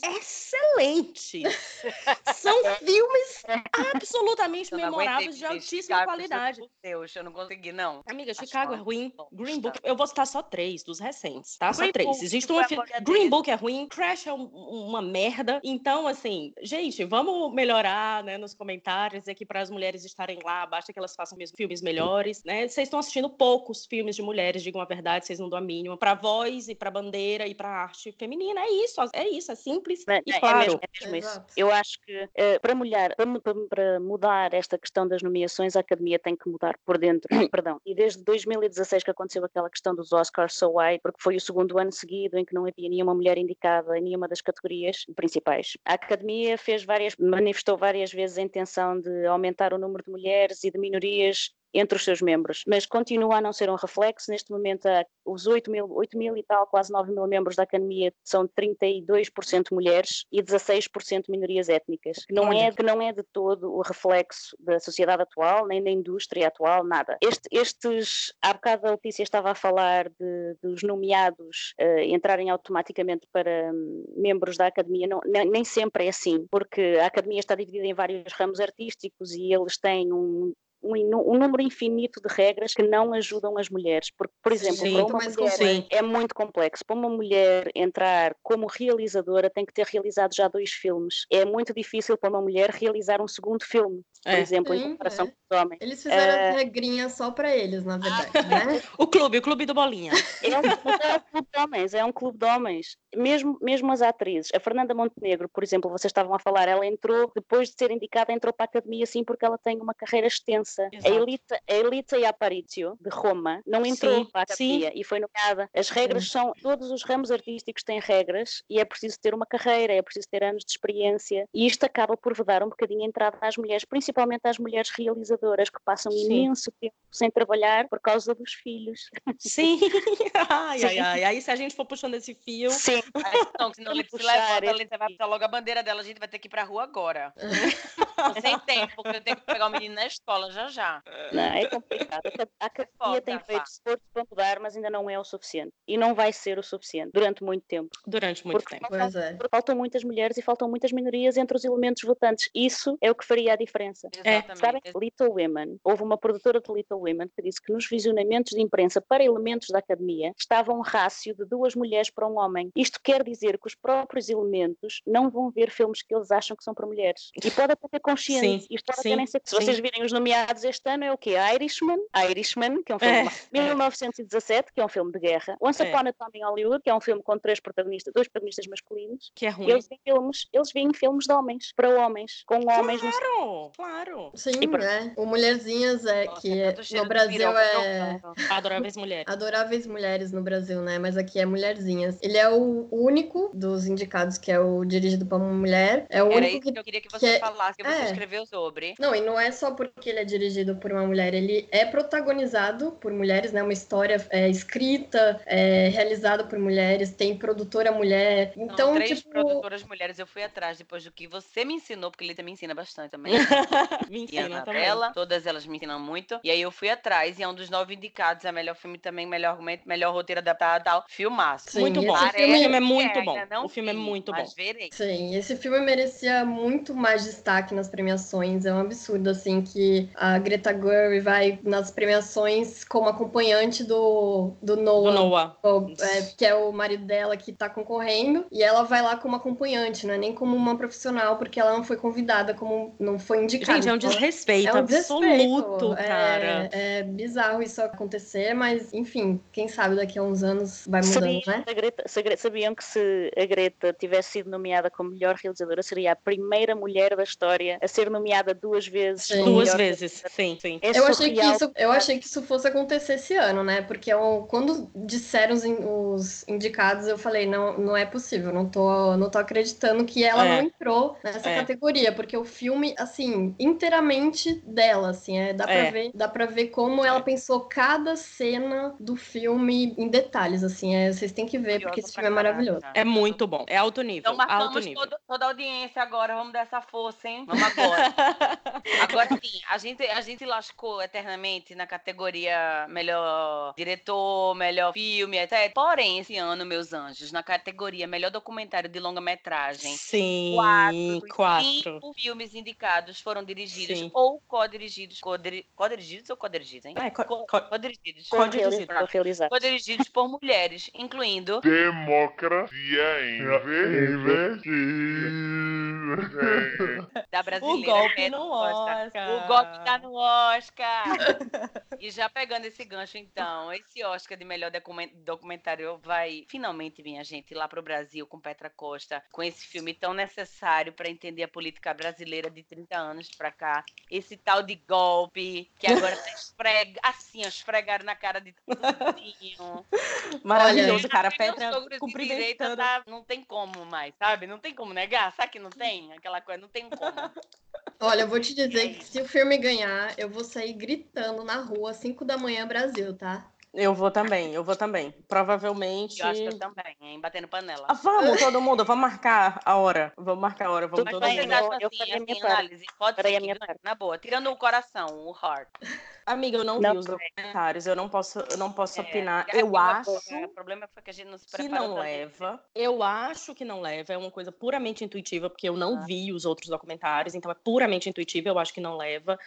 excelentes. São filmes absolutamente memoráveis, de altíssima
Chicago,
qualidade.
Meu Deus, eu não consegui, não.
Amiga,
Acho
Chicago
mal.
é ruim.
Bom,
Green
está.
Book, eu vou citar só três dos recentes, tá?
Green
só três.
Book,
Existe
que
uma
foi a
fi...
mulher
Green
dele.
Book é ruim, Crash é um- uma merda. Então, assim, gente, vamos melhorar, né, nos comentários aqui para as mulheres estarem lá, basta que elas façam mesmo filmes melhores, né? Vocês estão assistindo poucos filmes de mulheres, digam a verdade, vocês não dão a mínima para voz e para bandeira e para arte feminina. É isso, é isso, é simples
É,
e
é
claro.
mesmo, é mesmo isso.
Exato.
Eu acho que eh, para, mulher, para, mu- para- para mudar esta questão das nomeações, a Academia tem que mudar por dentro. Perdão. E desde dois mil e dezasseis que aconteceu aquela questão dos Oscars so white, porque foi o segundo ano seguido em que não havia nenhuma mulher indicada em nenhuma das categorias principais. A Academia fez várias, manifestou várias vezes a intenção de aumentar o número de mulheres e de minorias entre os seus membros, mas continua a não ser um reflexo. Neste momento, os oito mil, oito mil e tal, quase nove mil membros da Academia são trinta e dois por cento mulheres e dezasseis por cento minorias étnicas, que não, é, que não é de todo o reflexo da sociedade atual, nem da indústria atual, nada. Este, estes, há bocado a Letícia estava a falar de, dos nomeados uh, entrarem automaticamente para um, membros da Academia, não, nem, nem sempre é assim, porque a Academia está dividida em vários ramos artísticos e eles têm um Um, um número infinito de regras que não ajudam as mulheres, porque, por exemplo,
Sim,
para uma mulher
sim.
é muito complexo. Para uma mulher entrar como realizadora tem que ter realizado já dois filmes. É muito difícil para uma mulher realizar um segundo filme, por
É.
exemplo,
Sim,
em comparação
é.
com os homens.
Eles fizeram
Uh,
as regrinhas só para eles, na verdade, né?
O clube, o clube do Bolinha.
É um, é um clube de homens, é um clube de homens. Mesmo, mesmo as atrizes. A Fernanda Montenegro, por exemplo, vocês estavam a falar, ela entrou, depois de ser indicada, entrou para a Academia sim porque ela tem uma carreira extensa.
Exato.
A Elita, a Elita e a Aparicio, de Roma, não entrou
Sim,
para a Academia
sim.
e foi nomeada. As regras
Sim.
são, todos os ramos artísticos têm regras e é preciso ter uma carreira, é preciso ter anos de experiência e isto acaba por vedar um bocadinho a entrada às mulheres, principalmente às mulheres realizadoras que passam
Sim.
imenso tempo sem trabalhar por causa dos filhos.
Sim, ai,
Sim.
ai, ai. Aí se a gente for puxando esse fio...
Sim.
Não, senão
Vamos
ele se
puxar
levanta,
esse
ele vai puxar logo a bandeira dela, a gente vai ter que ir pra rua agora. Tô sem tempo, porque eu tenho que pegar o menino na escola já já.
Não, é complicado. A Academia
Foda,
tem
pá.
feito esforço para mudar, mas ainda não é o suficiente. E não vai ser o suficiente durante muito tempo.
Durante muito
Porque
tempo.
Pois é.
Porque faltam muitas mulheres e faltam muitas minorias entre os elementos votantes. Isso é o que faria a diferença.
Exatamente.
Sabem, Little Women, houve uma produtora de Little Women que disse que nos visionamentos de imprensa para elementos da Academia estava um rácio de duas mulheres para um homem. Isto quer dizer que os próprios elementos não vão ver filmes que eles acham que são para mulheres. E pode até ter consciência.
Sim,
Isto pode
sim,
até nem ser. Se
sim.
vocês virem os nomeados este ano, é o quê? Irishman, Irishman, que é um filme
É,
de mil novecentos e dezassete, que é um filme de guerra. Once
É.
Upon a Time in Hollywood, que é um filme com três protagonistas, dois protagonistas masculinos.
Que é ruim.
Eles veem filmes, eles veem filmes de homens, para homens, com homens no
Claro, claro.
Sim,
E por-
né? O Mulherzinhas é
Nossa,
que
é tanto cheiro
no
de
Brasil
piroca
é
trocando.
Adoráveis mulheres.
Adoráveis Mulheres no Brasil, né? Mas aqui é Mulherzinhas. Ele é o único dos indicados que é o dirigido por uma mulher. É o
Era
único
isso que
que...
eu queria que
que
você
é-
falasse, que você
é.
escreveu sobre.
Não, e não é só porque ele é dirigido por uma mulher, ele é protagonizado por mulheres, né? Uma história é, escrita, é, realizada por mulheres, tem produtora mulher.
São
Então,
três
tipo,
produtoras mulheres, eu fui atrás depois do que você me ensinou, porque ele também ensina bastante também.
Me
E a
ensina também.
Anabela, todas elas me ensinam muito. E aí eu fui atrás, e é um dos nove indicados, é melhor filme também, melhor argumento, melhor roteiro adaptado, tal, filmaço.
Sim,
Muito
esse
bom.
filme-
O filme é
que
muito
é,
bom.
ainda não
O filme é
vi,
muito
mas
bom.
verei.
sim, esse filme merecia muito mais destaque nas premiações. É um absurdo, assim, que a Greta Gerwig vai nas premiações como acompanhante do, do
Do
Noah,
Noah.
o- é, que é o marido dela que tá concorrendo, e ela vai lá como acompanhante, não é nem como uma profissional, porque ela não foi convidada, como não foi indicada.
Gente, é um
Então,
desrespeito
é um
absoluto,
desrespeito.
cara.
É, é bizarro isso acontecer, mas, enfim, quem sabe daqui a uns anos vai mudando,
Sabiam,
né?
a Greta, se a Greta- sabiam que se a Greta tivesse sido nomeada como melhor realizadora, seria a primeira mulher da história a ser nomeada duas vezes.
Sim.
como
Duas
melhor
vezes, sim, sim.
É
Eu achei, que
surreal.
isso, eu achei que isso fosse acontecer esse ano, né? Porque eu- quando disseram os, in- os indicados, eu falei, não, não é possível, não tô, não tô acreditando que ela
É.
não entrou nessa
É.
categoria, porque o filme, assim, inteiramente dela, assim, é, dá, pra
É.
ver, dá pra ver como ela pensou cada cena do filme em detalhes, assim, é, vocês têm que ver, porque
Curiosa
esse
pra
filme é
caralho,
maravilhoso.
tá?
É muito bom. É alto nível.
Então
alto
marcamos
nível.
todo- toda a audiência agora, vamos dar essa força, hein? Vamos agora. Agora sim, a gente, a gente lascou eternamente na categoria melhor diretor, melhor filme, etcétera. Porém, esse ano, meus anjos, na categoria melhor documentário de longa-metragem,
Sim,
quatro dos
quatro.
cinco filmes indicados foram dirigidos
Sim.
ou co-dirigidos, co-diri- co-dirigidos ou co-dirigidos, hein?
É, co-
Co-
co-
Co-dirigidos.
Co-dirigido.
Reali- realizar.
Co-dirigidos por mulheres, incluindo
Democracia invertida.
da
O
brasileira.
golpe
Beth
no
Costa.
Oscar.
O golpe tá no Oscar. E já pegando esse gancho, então, esse Oscar de melhor documen- documentário vai finalmente, minha gente, lá pro Brasil com Petra Costa, com esse filme tão necessário para entender a política brasileira de trinta anos pra cá. Esse tal de golpe, que agora tá esfrega, assim, ó, esfregaram na cara de tudinho.
Maravilhoso, cara.
Meus
Petra
sogros de direita
cumprimentando.
tá- não tem como mais, sabe? Não tem como negar. Sabe que não tem? Aquela coisa, não tem como.
Olha, eu vou te dizer que se o filme ganhar, eu vou sair gritando na rua, cinco da manhã, Brasil, tá?
Eu vou também, eu vou também. Provavelmente.
Eu acho que eu também, hein? Batendo panela.
Ah, vamos, todo mundo, vamos marcar a hora. Vamos marcar a hora, vamos
Mas
todo
vocês
mundo.
acham
Eu
assim,
farei a
assim,
minha parte.
análise? Pode
Farei
ser
a
que
minha
ganhe,
parte.
na boa. Tirando o coração, o heart.
Amiga, eu não,
Não
vi os
sei.
documentários, eu não posso, eu não posso
É,
opinar.
é,
Eu
o
acho
O problema foi que a gente não se
que
preparou
não
tanto.
leva. Eu acho que não leva. É uma coisa puramente intuitiva, porque eu não
Ah.
vi os outros documentários, então é puramente intuitivo. Eu acho que não leva.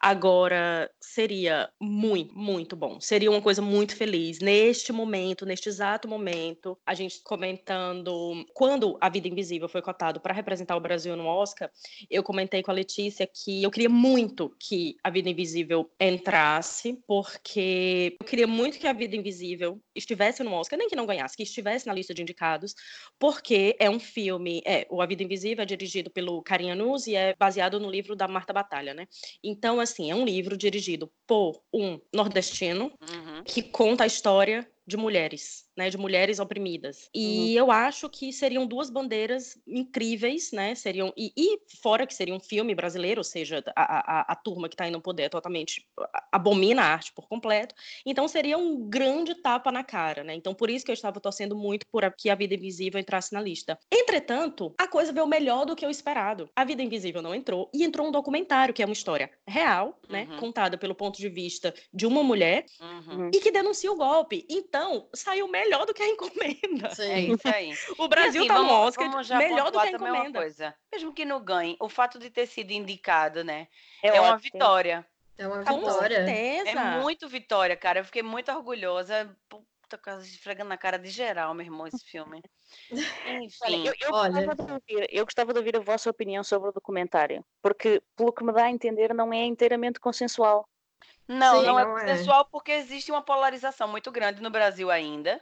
Agora, seria muito, muito bom. Seria uma coisa muito feliz. Neste momento, neste exato momento, a gente comentando. Quando A Vida Invisível foi cotado para representar o Brasil no Oscar, eu comentei com a Letícia que eu queria muito que A Vida Invisível entrasse, porque eu queria muito que A Vida Invisível estivesse no Oscar, nem que não ganhasse, que estivesse na lista de indicados, porque é um filme, é, o A Vida Invisível é dirigido pelo Karim Anus e é baseado no livro da Marta Batalha, né? Então, assim, é um livro dirigido por um nordestino
Uhum.
que conta a história de mulheres, né, de mulheres oprimidas. E
Uhum.
eu acho que seriam duas bandeiras incríveis, né, seriam, e, e fora que seria um filme brasileiro, ou seja, a, a, a turma que está aí no poder totalmente abomina a arte por completo, então seria um grande tapa na cara, né, então por isso que eu estava torcendo muito por que A Vida Invisível entrasse na lista. Entretanto, a coisa veio melhor do que o esperado. A Vida Invisível não entrou, e entrou um documentário, que é uma história real, né,
Uhum.
contada pelo ponto de vista de uma mulher,
Uhum.
e que denuncia o golpe. Então, saiu melhor do que a encomenda.
Sim.
É isso aí.
O Brasil
E assim,
tá no
vamos,
Oscar
vamos já
melhor do que
pontuar
a
também uma
encomenda.
coisa. Mesmo que não ganhe, o fato de ter sido indicado, né?
É,
É uma
ótimo.
vitória.
É uma
Com
vitória.
certeza.
É muito vitória, cara. Eu fiquei muito orgulhosa. Puta, quase esfregando na cara de geral, meu irmão, esse filme.
Olha,
Enfim.
eu, eu,
Olha.
gostava de ouvir, eu gostava de ouvir a vossa opinião sobre o documentário, porque, pelo que me dá a entender, não é inteiramente consensual.
Não,
Sim,
não é
não é.
consensual porque existe uma polarização muito grande no Brasil ainda.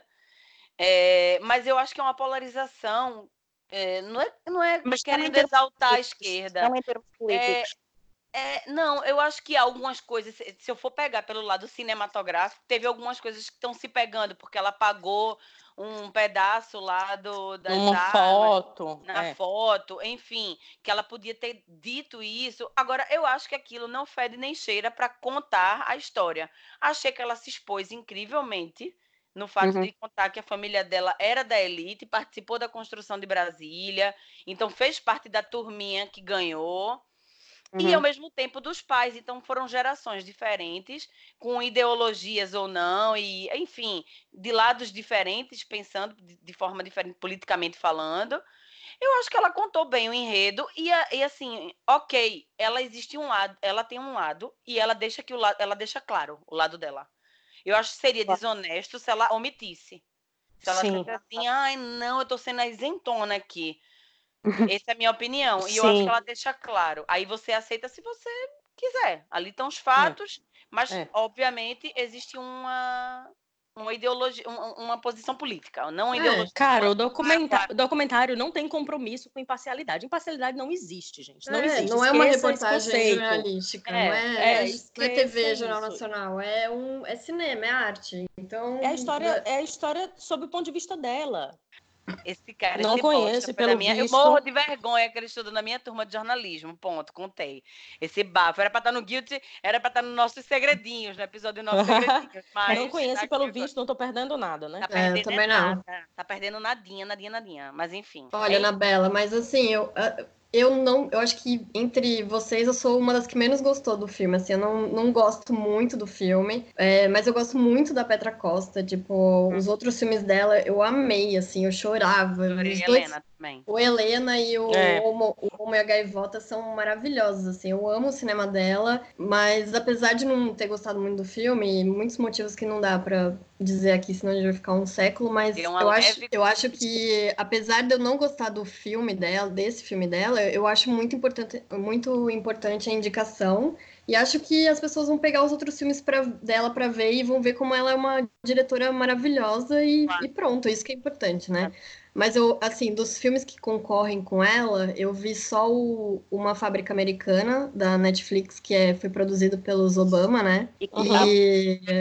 É, mas eu acho que é uma polarização. é, não é, não é
Mas não em
querendo
termos
exaltar a
políticos,
esquerda.
não em termos
É,
políticos.
é, não, eu acho que algumas coisas, se se eu for pegar pelo lado cinematográfico, teve algumas coisas que estão se pegando, porque ela apagou um pedaço lá do, das
Uma
armas
foto.
na
é.
foto, enfim, que ela podia ter dito isso. Agora, eu acho que aquilo não fede nem cheira para contar a história. Achei que ela se expôs incrivelmente no fato
Uhum.
de contar que a família dela era da elite, participou da construção de Brasília, então fez parte da turminha que ganhou. E,
Uhum.
ao mesmo tempo, dos pais. Então, foram gerações diferentes, com ideologias ou não, e, enfim, de lados diferentes, pensando de, de forma diferente, politicamente falando. Eu acho que ela contou bem o enredo, e, a- e assim, ok, ela existe um lado, ela tem um lado, e ela deixa que o lado, ela deixa claro o lado dela. Eu acho que seria
Claro.
desonesto se ela omitisse. Se ela
Sim.
dissesse assim, ai, não, eu tô sendo a isentona aqui. Essa é a minha opinião. E eu acho
Sim.
que ela deixa claro. Aí você aceita se você quiser. Ali estão os fatos, mas,
É.
obviamente, existe uma, uma ideologia, uma, uma posição política, não uma
É.
ideologia.
Cara, o
Claro.
documenta- o documentário não tem compromisso com imparcialidade. Imparcialidade não existe, gente. Não
É,
existe.
não é uma
Esqueça esse
reportagem
conceito.
jornalística,
É,
não
é,
é, não é
esqueça
T V, Jornal
isso.
Nacional, é, um, é cinema, é arte. Então,
É a história, é a história sob o ponto de vista dela.
Esse cara,
Não
esse
conheço,
bosta, foi
pelo
da minha. Eu
visto.
morro de vergonha que ele estudou na minha turma de jornalismo. Ponto, contei. Esse bafo. Era pra estar no Guilty, era pra estar nos nossos segredinhos, no episódio dos nossos segredinhos. Mas
Não conheço,
tá
pelo
aqui agora.
visto, não tô perdendo nada, né?
Tá
É, eu
perdendo
também
é
não.
nada. Tá perdendo nadinha, nadinha, nadinha. Mas enfim.
Olha,
É
Anabela, mas assim, eu, a- eu não, eu acho que entre vocês eu sou uma das que menos gostou do filme, assim, eu não, não gosto muito do filme, é, mas eu gosto muito da Petra Costa, tipo, os outros filmes dela eu amei, assim, eu chorava,
Adorei
os
a
dois,
Helena também.
o Helena e o
É.
Homo, o Homo e a Gaivota são maravilhosos, assim, eu amo o cinema dela, mas apesar de não ter gostado muito do filme, muitos motivos que não dá pra dizer aqui, senão a gente vai ficar um século, mas
Deu uma
eu acho,
leve-
eu acho que, apesar de eu não gostar do filme dela, desse filme dela, eu acho muito importante, muito importante a indicação, e acho que as pessoas vão pegar os outros filmes pra, dela pra ver e vão ver como ela é uma diretora maravilhosa e, e pronto, isso que é importante, né? Mas eu, assim, dos filmes que concorrem com ela, eu vi só o Uma Fábrica Americana, da Netflix, que é, foi produzido pelos Obama, né?
E que
Uhum.
E,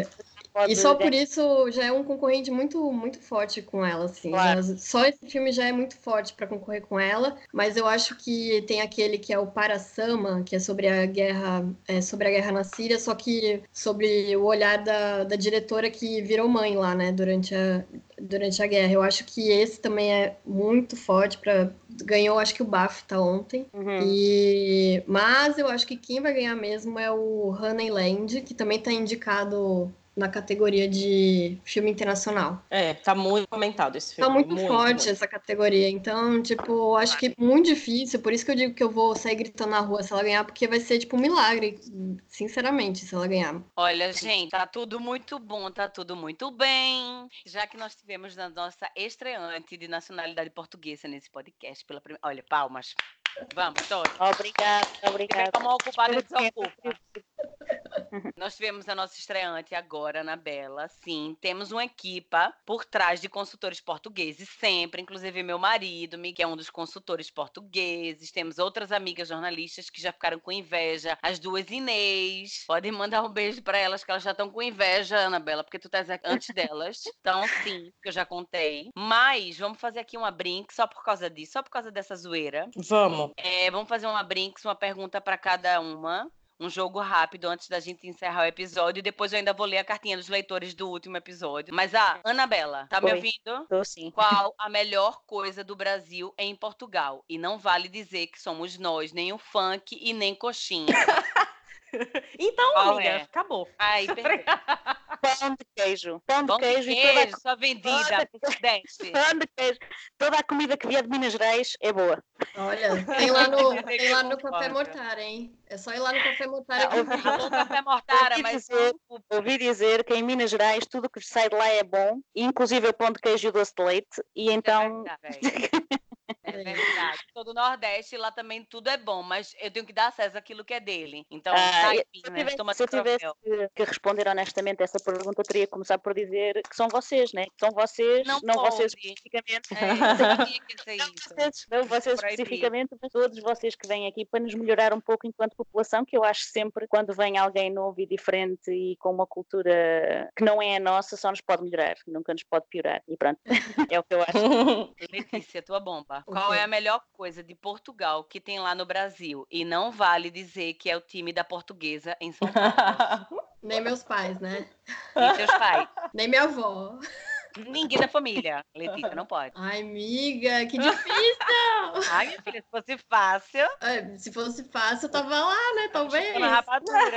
pode
E só por
ganhar.
isso já é um concorrente muito, muito forte com ela, assim.
Claro.
Já- só esse filme já é muito forte para concorrer com ela, mas eu acho que tem aquele que é o Parasama, que é sobre a guerra, é, sobre a guerra na Síria, só que sobre o olhar da, da diretora que virou mãe lá, né, durante a, durante a guerra. Eu acho que esse também é muito forte para ganhou, acho que o BAFTA ontem.
Uhum.
E mas eu acho que quem vai ganhar mesmo é o Honeyland, que também está indicado na categoria de filme internacional.
É, tá muito comentado esse filme.
Tá muito,
muito
forte
muito.
essa categoria. Então, tipo, acho que é muito difícil. Por isso que eu digo que eu vou sair gritando na rua se ela ganhar, porque vai ser, tipo, um milagre, sinceramente, se ela ganhar.
Olha, gente, tá tudo muito bom, tá tudo muito bem. Já que nós tivemos na nossa estreante de nacionalidade portuguesa nesse podcast pela primeira. Olha, palmas. Vamos, todos.
Obrigada,
Se
obrigada.
tiver como ocupada,
Espero que tenha
desocupa. Nós tivemos a nossa estreante agora, Anabela. Sim, temos uma equipa por trás de consultores portugueses, sempre, inclusive meu marido, que é um dos consultores portugueses. Temos outras amigas jornalistas que já ficaram com inveja. As duas Inês. Podem mandar um beijo para elas, que elas já estão com inveja, Anabela, porque tu estás antes delas. Então, sim, que eu já contei. Mas vamos fazer aqui uma brinque só por causa disso, só por causa dessa zoeira.
Vamos.
É, vamos fazer uma brinks, uma pergunta para cada uma. Um jogo rápido antes da gente encerrar o episódio. E depois eu ainda vou ler a cartinha dos leitores do último episódio. Mas, ah, Anabela, tá me
Oi.
ouvindo?
Tô sim.
Qual a melhor coisa do Brasil em Portugal? E não vale dizer que somos nós, nem o funk e nem coxinha.
Então,
Qual
amiga,
é?
acabou.
Ai, perdeu.
Pão de queijo. Pão de
Pão de
queijo e
queijo,
toda
só vendida. Desce.
Pão de queijo. Toda a comida que vier de Minas Gerais é boa.
Olha, tem lá no, tem lá no
Concordo.
Café Mortara, hein? É só ir lá no Café Mortara
Ah,
que
ouvi-
Alô, Café Mortara,
Ouvi
mas
dizer-
não o
Ouvi dizer que em Minas Gerais tudo que sai de lá é bom, inclusive o pão de queijo e o doce de leite, e então
É verdade. É verdade. Sou do Nordeste e lá também tudo é bom, mas eu tenho que dar a César aquilo que é dele. Então,
Ah,
tá
e-
aí,
se eu
né?
tivesse,
Toma
se eu
teu
tivesse
troféu.
que, que responder honestamente a essa pergunta, teria que começar por dizer que são vocês, né? Que são vocês,
Não
não, vocês
pode.
especificamente.
É, eu sabia que ia ser
Não
isso.
vocês, não vocês
Proibido.
especificamente, mas todos vocês que vêm aqui para nos melhorar um pouco enquanto população, que eu acho sempre quando vem alguém novo e diferente e com uma cultura que não é a nossa, só nos pode melhorar, nunca nos pode piorar. E pronto, é o que eu acho.
Letícia, tua bomba.
O
Qual
quê?
é a melhor coisa de Portugal que tem lá no Brasil? E não vale dizer que é o time da Portuguesa em São Paulo.
nem meus pais, né?
E seus pais.
Nem minha avó.
Ninguém da família. Letícia, não pode.
Ai, amiga, que difícil!
Ai, minha filha, se fosse fácil,
Ai, se fosse fácil, eu tava lá, né? Talvez.
tô na rapadura.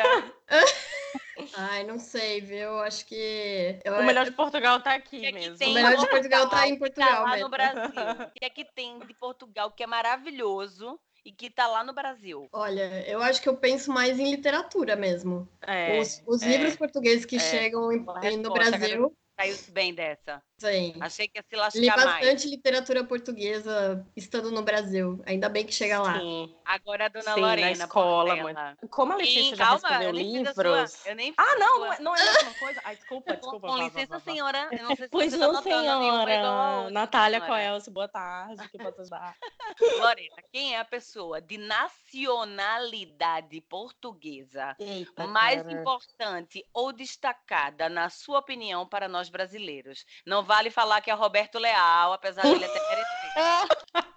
Ai, não sei, viu? Acho que. Eu,
O melhor de Portugal tá aqui
Que aqui
mesmo.
tem
O melhor de Portugal tá em
que tá
Portugal
lá
mesmo.
no Brasil. O que é que tem de Portugal que é maravilhoso e que tá lá no Brasil?
Olha, eu acho que eu penso mais em literatura mesmo.
É,
os os
é,
livros portugueses que
é.
chegam em-
Boa
em- no
resposta,
Brasil,
Saiu bem dessa.
sim.
Achei que ia se
Li
lascar mais.
bastante literatura portuguesa estando no Brasil. Ainda bem que chega lá.
sim.
Agora a dona
Sim, na
Lorena.
escola,
Portela.
Como a Letícia
Sim,
já
calma,
respondeu
eu nem fiz a
livros...
sua. Eu nem fiz
Ah,
a
não,
sua.
não é, não é a mesma coisa? Ai, desculpa,
Com,
desculpa.
com
vá,
licença,
vá, vá, vá.
senhora. Eu não sei se
Pois
você tá
não,
notando nenhuma igual a
senhora.
outra,
Natália
senhora.
Coelce, boa tarde. Que posso ajudar?
Lorena, quem é a pessoa de nacionalidade portuguesa
Eita,
mais
cara.
importante ou destacada, na sua opinião, para nós brasileiros? Não vale falar que é Roberto Leal, apesar dele até merecer.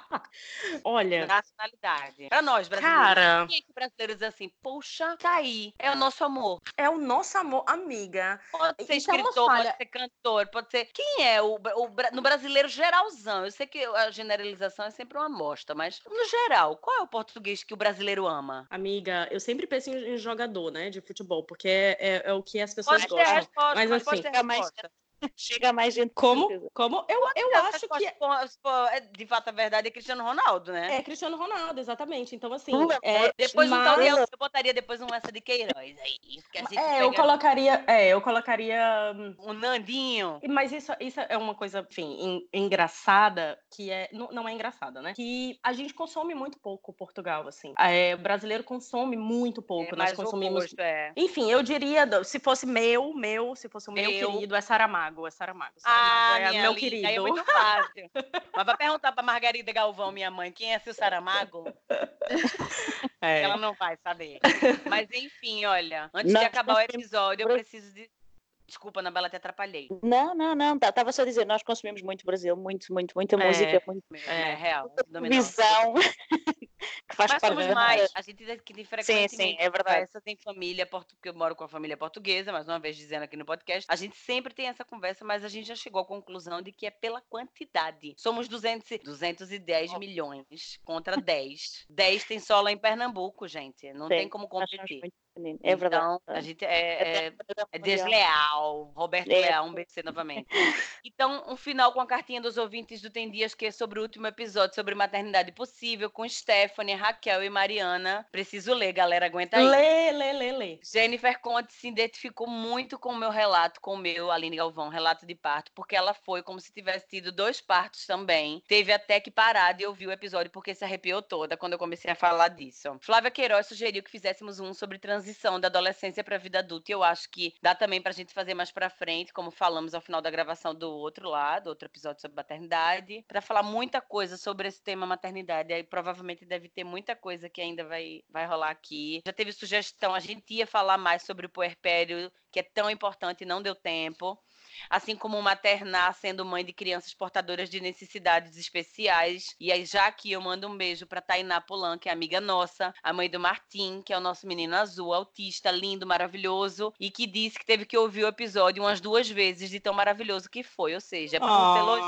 Olha,
Nacionalidade. Para nós, brasileiros.
cara,
Quem é que brasileiros diz assim, poxa, tá aí, é o nosso amor.
é o nosso amor, amiga.
Pode ser
Isso é uma
escritor,
falha.
pode ser cantor, pode ser... Quem é o, o bra- no brasileiro geralzão? Eu sei que a generalização é sempre uma amostra, mas no geral, qual é o português que o brasileiro ama?
Amiga, eu sempre penso em, em jogador, né, de futebol, porque é, é- é o que as pessoas
Pode ter a
gostam.
resposta,
Mas
mas pode
assim,
ter a
Chega mais,
resposta.
chega mais gente. com
Como?
certeza.
Como? Eu, eu
A
acho
resposta,
que
se for- se for- é, de fato, a verdade é Cristiano Ronaldo, né?
é Cristiano Ronaldo, exatamente. Então, assim,
Pula,
é,
Depois um
mas-
tal de El- eu botaria depois um essa de Queiroz aí. Que a gente
É, eu
pega
colocaria, é, eu colocaria, hum,
um Nandinho.
mas isso, isso é uma coisa, enfim, en- engraçada, que é, não, não é engraçada, né? Que a gente consome muito pouco Portugal, assim. É, o brasileiro consome muito pouco,
É
nós
mais o
consumimos...
oposto, é.
Enfim, eu diria, se fosse meu, meu, se fosse o meu,
Meu.
querido, é Saramago, é Saramago.
Ah,
Saramago é
minha
meu
linda,
querido.
aí é muito fácil. Mas vai perguntar pra Margarida Galvão, minha mãe, quem é seu Saramago?
É.
Ela não vai saber. Mas enfim, olha, antes
Nós
de acabar o
temos-
episódio, eu preciso de. Desculpa, Anabela, te atrapalhei.
Não, não, não. Estava só a dizer, nós consumimos muito Brasil, muito, muito, muita
É,
música, muito
É, é real.
visão que faz
Mas
parte
somos
da
mais. A gente que
Sim,
frequentemente
sim, é verdade.
conversa, tem família, portu- porque eu moro com a família portuguesa, mais uma vez dizendo aqui no podcast, a gente sempre tem essa conversa, mas a gente já chegou à conclusão de que é pela quantidade. Somos duzentos, e- duzentos e dez milhões contra dez. dez tem só lá em Pernambuco, gente. Não
Sim,
tem como
nós somos
competir.
muito pequeninos. É verdade.
Então, a gente é,
Até
é,
a Primeira
é
Guerra Mundial.
desleal. Roberto
É.
Leal, um B C novamente. Então, um final com a cartinha dos ouvintes do Tem Dias que é sobre o último episódio sobre maternidade possível, com Stephanie, Raquel e Mariana. Preciso ler, galera, aguenta aí.
Lê, lê, lê, lê.
Jennifer Conte se identificou muito com o meu relato, com o meu, Aline Galvão, relato de parto, porque ela foi como se tivesse tido dois partos também. Teve até que parar de ouvir o episódio porque se arrepiou toda quando eu comecei a falar disso. Flávia Queiroz sugeriu que fizéssemos um sobre transição da adolescência para a vida adulta, e eu acho que dá também pra gente fazer mais pra frente, como falamos ao final da gravação do outro lado, outro episódio sobre maternidade, para falar muita coisa sobre esse tema maternidade. Aí provavelmente deve ter muita coisa que ainda vai, vai rolar aqui. Já teve sugestão, a gente ia falar mais sobre o puerpério, que é tão importante e não deu tempo. Assim como maternar sendo mãe de crianças portadoras de necessidades especiais. E aí, já aqui eu mando um beijo pra Tainá Polan, que é amiga nossa, a mãe do Martim, que é o nosso menino azul, autista, lindo, maravilhoso, e que disse que teve que ouvir o episódio umas duas vezes de tão maravilhoso que foi. Ou seja, é pra você elogio.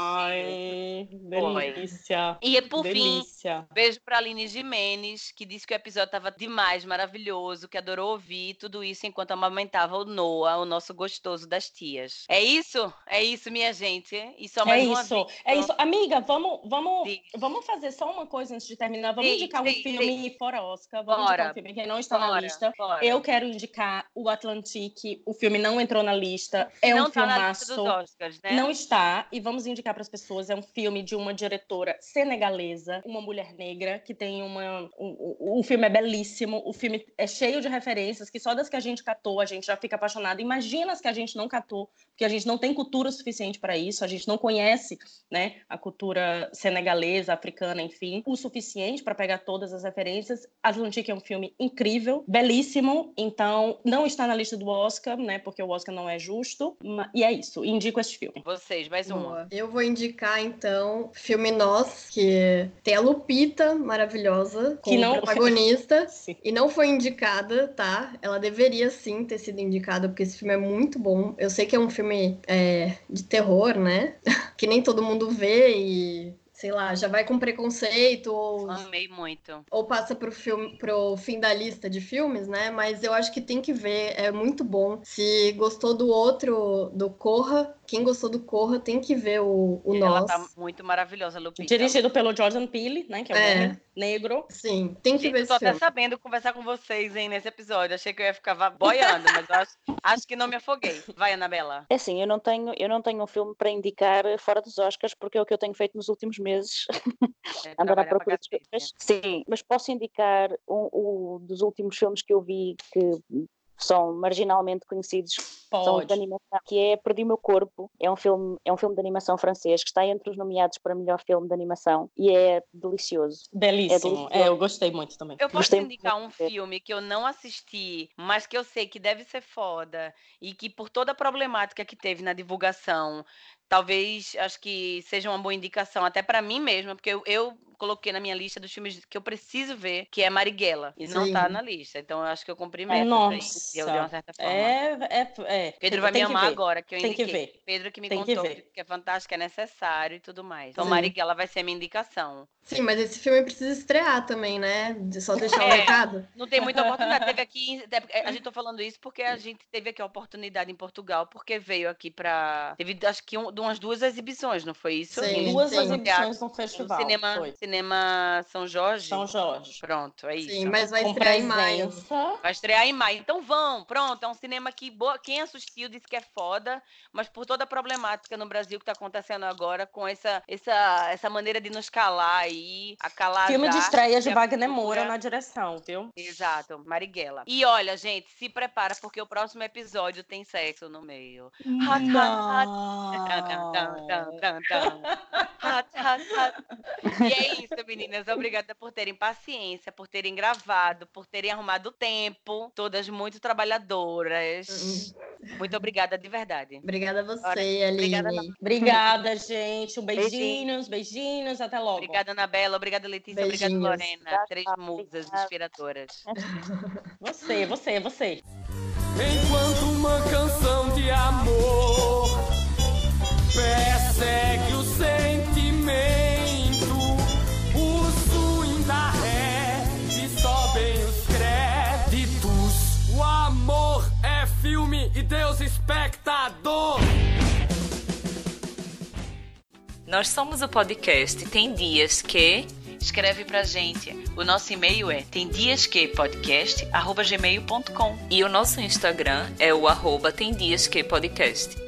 Ai,
Foi.
delícia.
E por
delícia.
fim, beijo pra Aline Jimenez, que disse que o episódio tava demais, maravilhoso, que adorou ouvir tudo isso enquanto amamentava o Noah, o nosso gostoso das tias. É isso? É isso, minha gente. E só mais
É
uma
isso,
vez.
é isso. Amiga, vamos, vamos,
Diz.
vamos fazer só uma coisa antes de terminar. Vamos
Diz,
indicar um
diz,
filme fora Oscar. Vamos
Bora.
indicar um filme que não está na
Bora,
lista.
bora.
Eu quero indicar o Atlantique. O filme não entrou na lista. É
Não
um
tá na
filmaço.
lista dos Oscars, né?
Não está, e vamos indicar para as pessoas. É um filme de uma diretora senegalesa, uma mulher negra, que tem uma. O, o, o filme é belíssimo, o filme é cheio de referências, que só das que a gente catou a gente já fica apaixonada. Imagina as que a gente não catou, porque a gente não tem cultura suficiente para isso, a gente não conhece, né, a cultura senegalesa, africana, enfim, o suficiente para pegar todas as referências. Atlantique é um filme incrível, belíssimo, então não está na lista do Oscar, né, porque o Oscar não é justo, e é isso, indico esse filme.
Vocês, mais uma.
Boa. Eu vou indicar, então, filme Nós, que tem a Lupita, maravilhosa, como
Que não-
protagonista,
Sim.
e não foi indicada, tá? Ela deveria, sim, ter sido indicada, porque esse filme é muito bom. Eu sei que é um filme é, de terror, né? Que nem todo mundo vê e... sei lá, já vai com preconceito ou,
Amei muito.
ou passa pro, filme, pro fim da lista de filmes, né? Mas eu acho que tem que ver, é muito bom. Se gostou do outro, do Corra, quem gostou do Corra tem que ver o, o
Ela
Nós.
tá muito maravilhosa, Lupita.
Dirigido pelo Jordan Peele, né, que é um
É.
homem negro.
Sim, tem que
Gente,
ver
eu tô
esse
até
filme.
sabendo conversar com vocês, hein, nesse episódio. Achei que eu ia ficar va- boiando, mas eu acho, acho que não me afoguei. Vai, Anabela.
É assim, eu não tenho, eu não tenho um filme para indicar fora dos Oscars, porque é o que eu tenho feito nos últimos meses.
É,
Andar à
trabalhar
procura
pra
dos
cacete.
filmes. Sim, mas posso indicar um, um dos últimos filmes que eu vi que são marginalmente conhecidos, são de
Pode.
animação, que é Perdi o Meu Corpo. É um filme, é um filme de animação francês que está entre os nomeados para melhor filme de animação e é delicioso.
Belíssimo.
É
É, eu gostei muito também.
Eu posso
Gostei
indicar um
muito de ver.
filme que eu não assisti, mas que eu sei que deve ser foda e que por toda a problemática que teve na divulgação, talvez acho que seja uma boa indicação até pra mim mesma, porque eu, eu coloquei na minha lista dos filmes que eu preciso ver, que é Marighella, e não
Sim.
tá na lista. Então eu acho que eu cumpri meta
Nossa.
de, de uma certa forma.
É, é, é.
Pedro vai me
Tem que
amar
ver.
agora, que eu
Tem que
indiquei.
ver.
Pedro que me
Tem que
contou
ver.
que é fantástico, é necessário e tudo mais. Então
Sim.
Marighella vai ser a minha indicação.
Sim, mas esse filme precisa estrear também, né? De só deixar o
É.
recado.
Não tem muita oportunidade. Teve aqui, a gente tá falando isso porque a gente teve aqui a oportunidade em Portugal, porque veio aqui pra. Teve acho que um, umas duas exibições, não foi isso?
Sim,
Em
Duas
sim.
Lisboa, no teatro,
exibições no
no
festival.
cinema,
Foi.
cinema São Jorge.
São Jorge.
Pronto, é isso.
Sim, mas vai
Com
estrear em maio.
presença.
Vai estrear em maio. Então vão, pronto. É um cinema que boa... quem assistiu disse que é foda, mas por toda a problemática no Brasil que tá acontecendo agora, com essa, essa, essa maneira de nos calar aí, acalar as
Filme de
artes
estreia de
e a
Wagner
cultura.
Moura na direção, viu?
Exato, Marighella. E olha, gente, se prepara porque o próximo episódio tem sexo no meio. Hot, hot, hot. Tan, tan, tan, tan, tan, tan. Hot, hot, hot. E é isso, meninas. Obrigada por terem paciência, por terem gravado, por terem arrumado tempo. Todas muito trabalhadoras. Uhum. Muito obrigada de verdade.
Obrigada a você, Aline.
Obrigada, obrigada, gente. Um beijinhos, beijinhos. Até logo.
Obrigada, Anabela. Obrigada, Letícia.
Beijinhos.
Obrigada, Lorena. Três musas inspiradoras.
Você, você, você.
Enquanto uma canção de amor persegue o sentimento, o swing da ré e sobem os créditos. O amor é filme e Deus espectador.
Nós somos o podcast Tem Dias Que...
Escreve pra gente. O nosso e-mail é temdiasquepodcast arroba gmail ponto com
e o nosso Instagram é o arroba Tem Dias Que Podcast.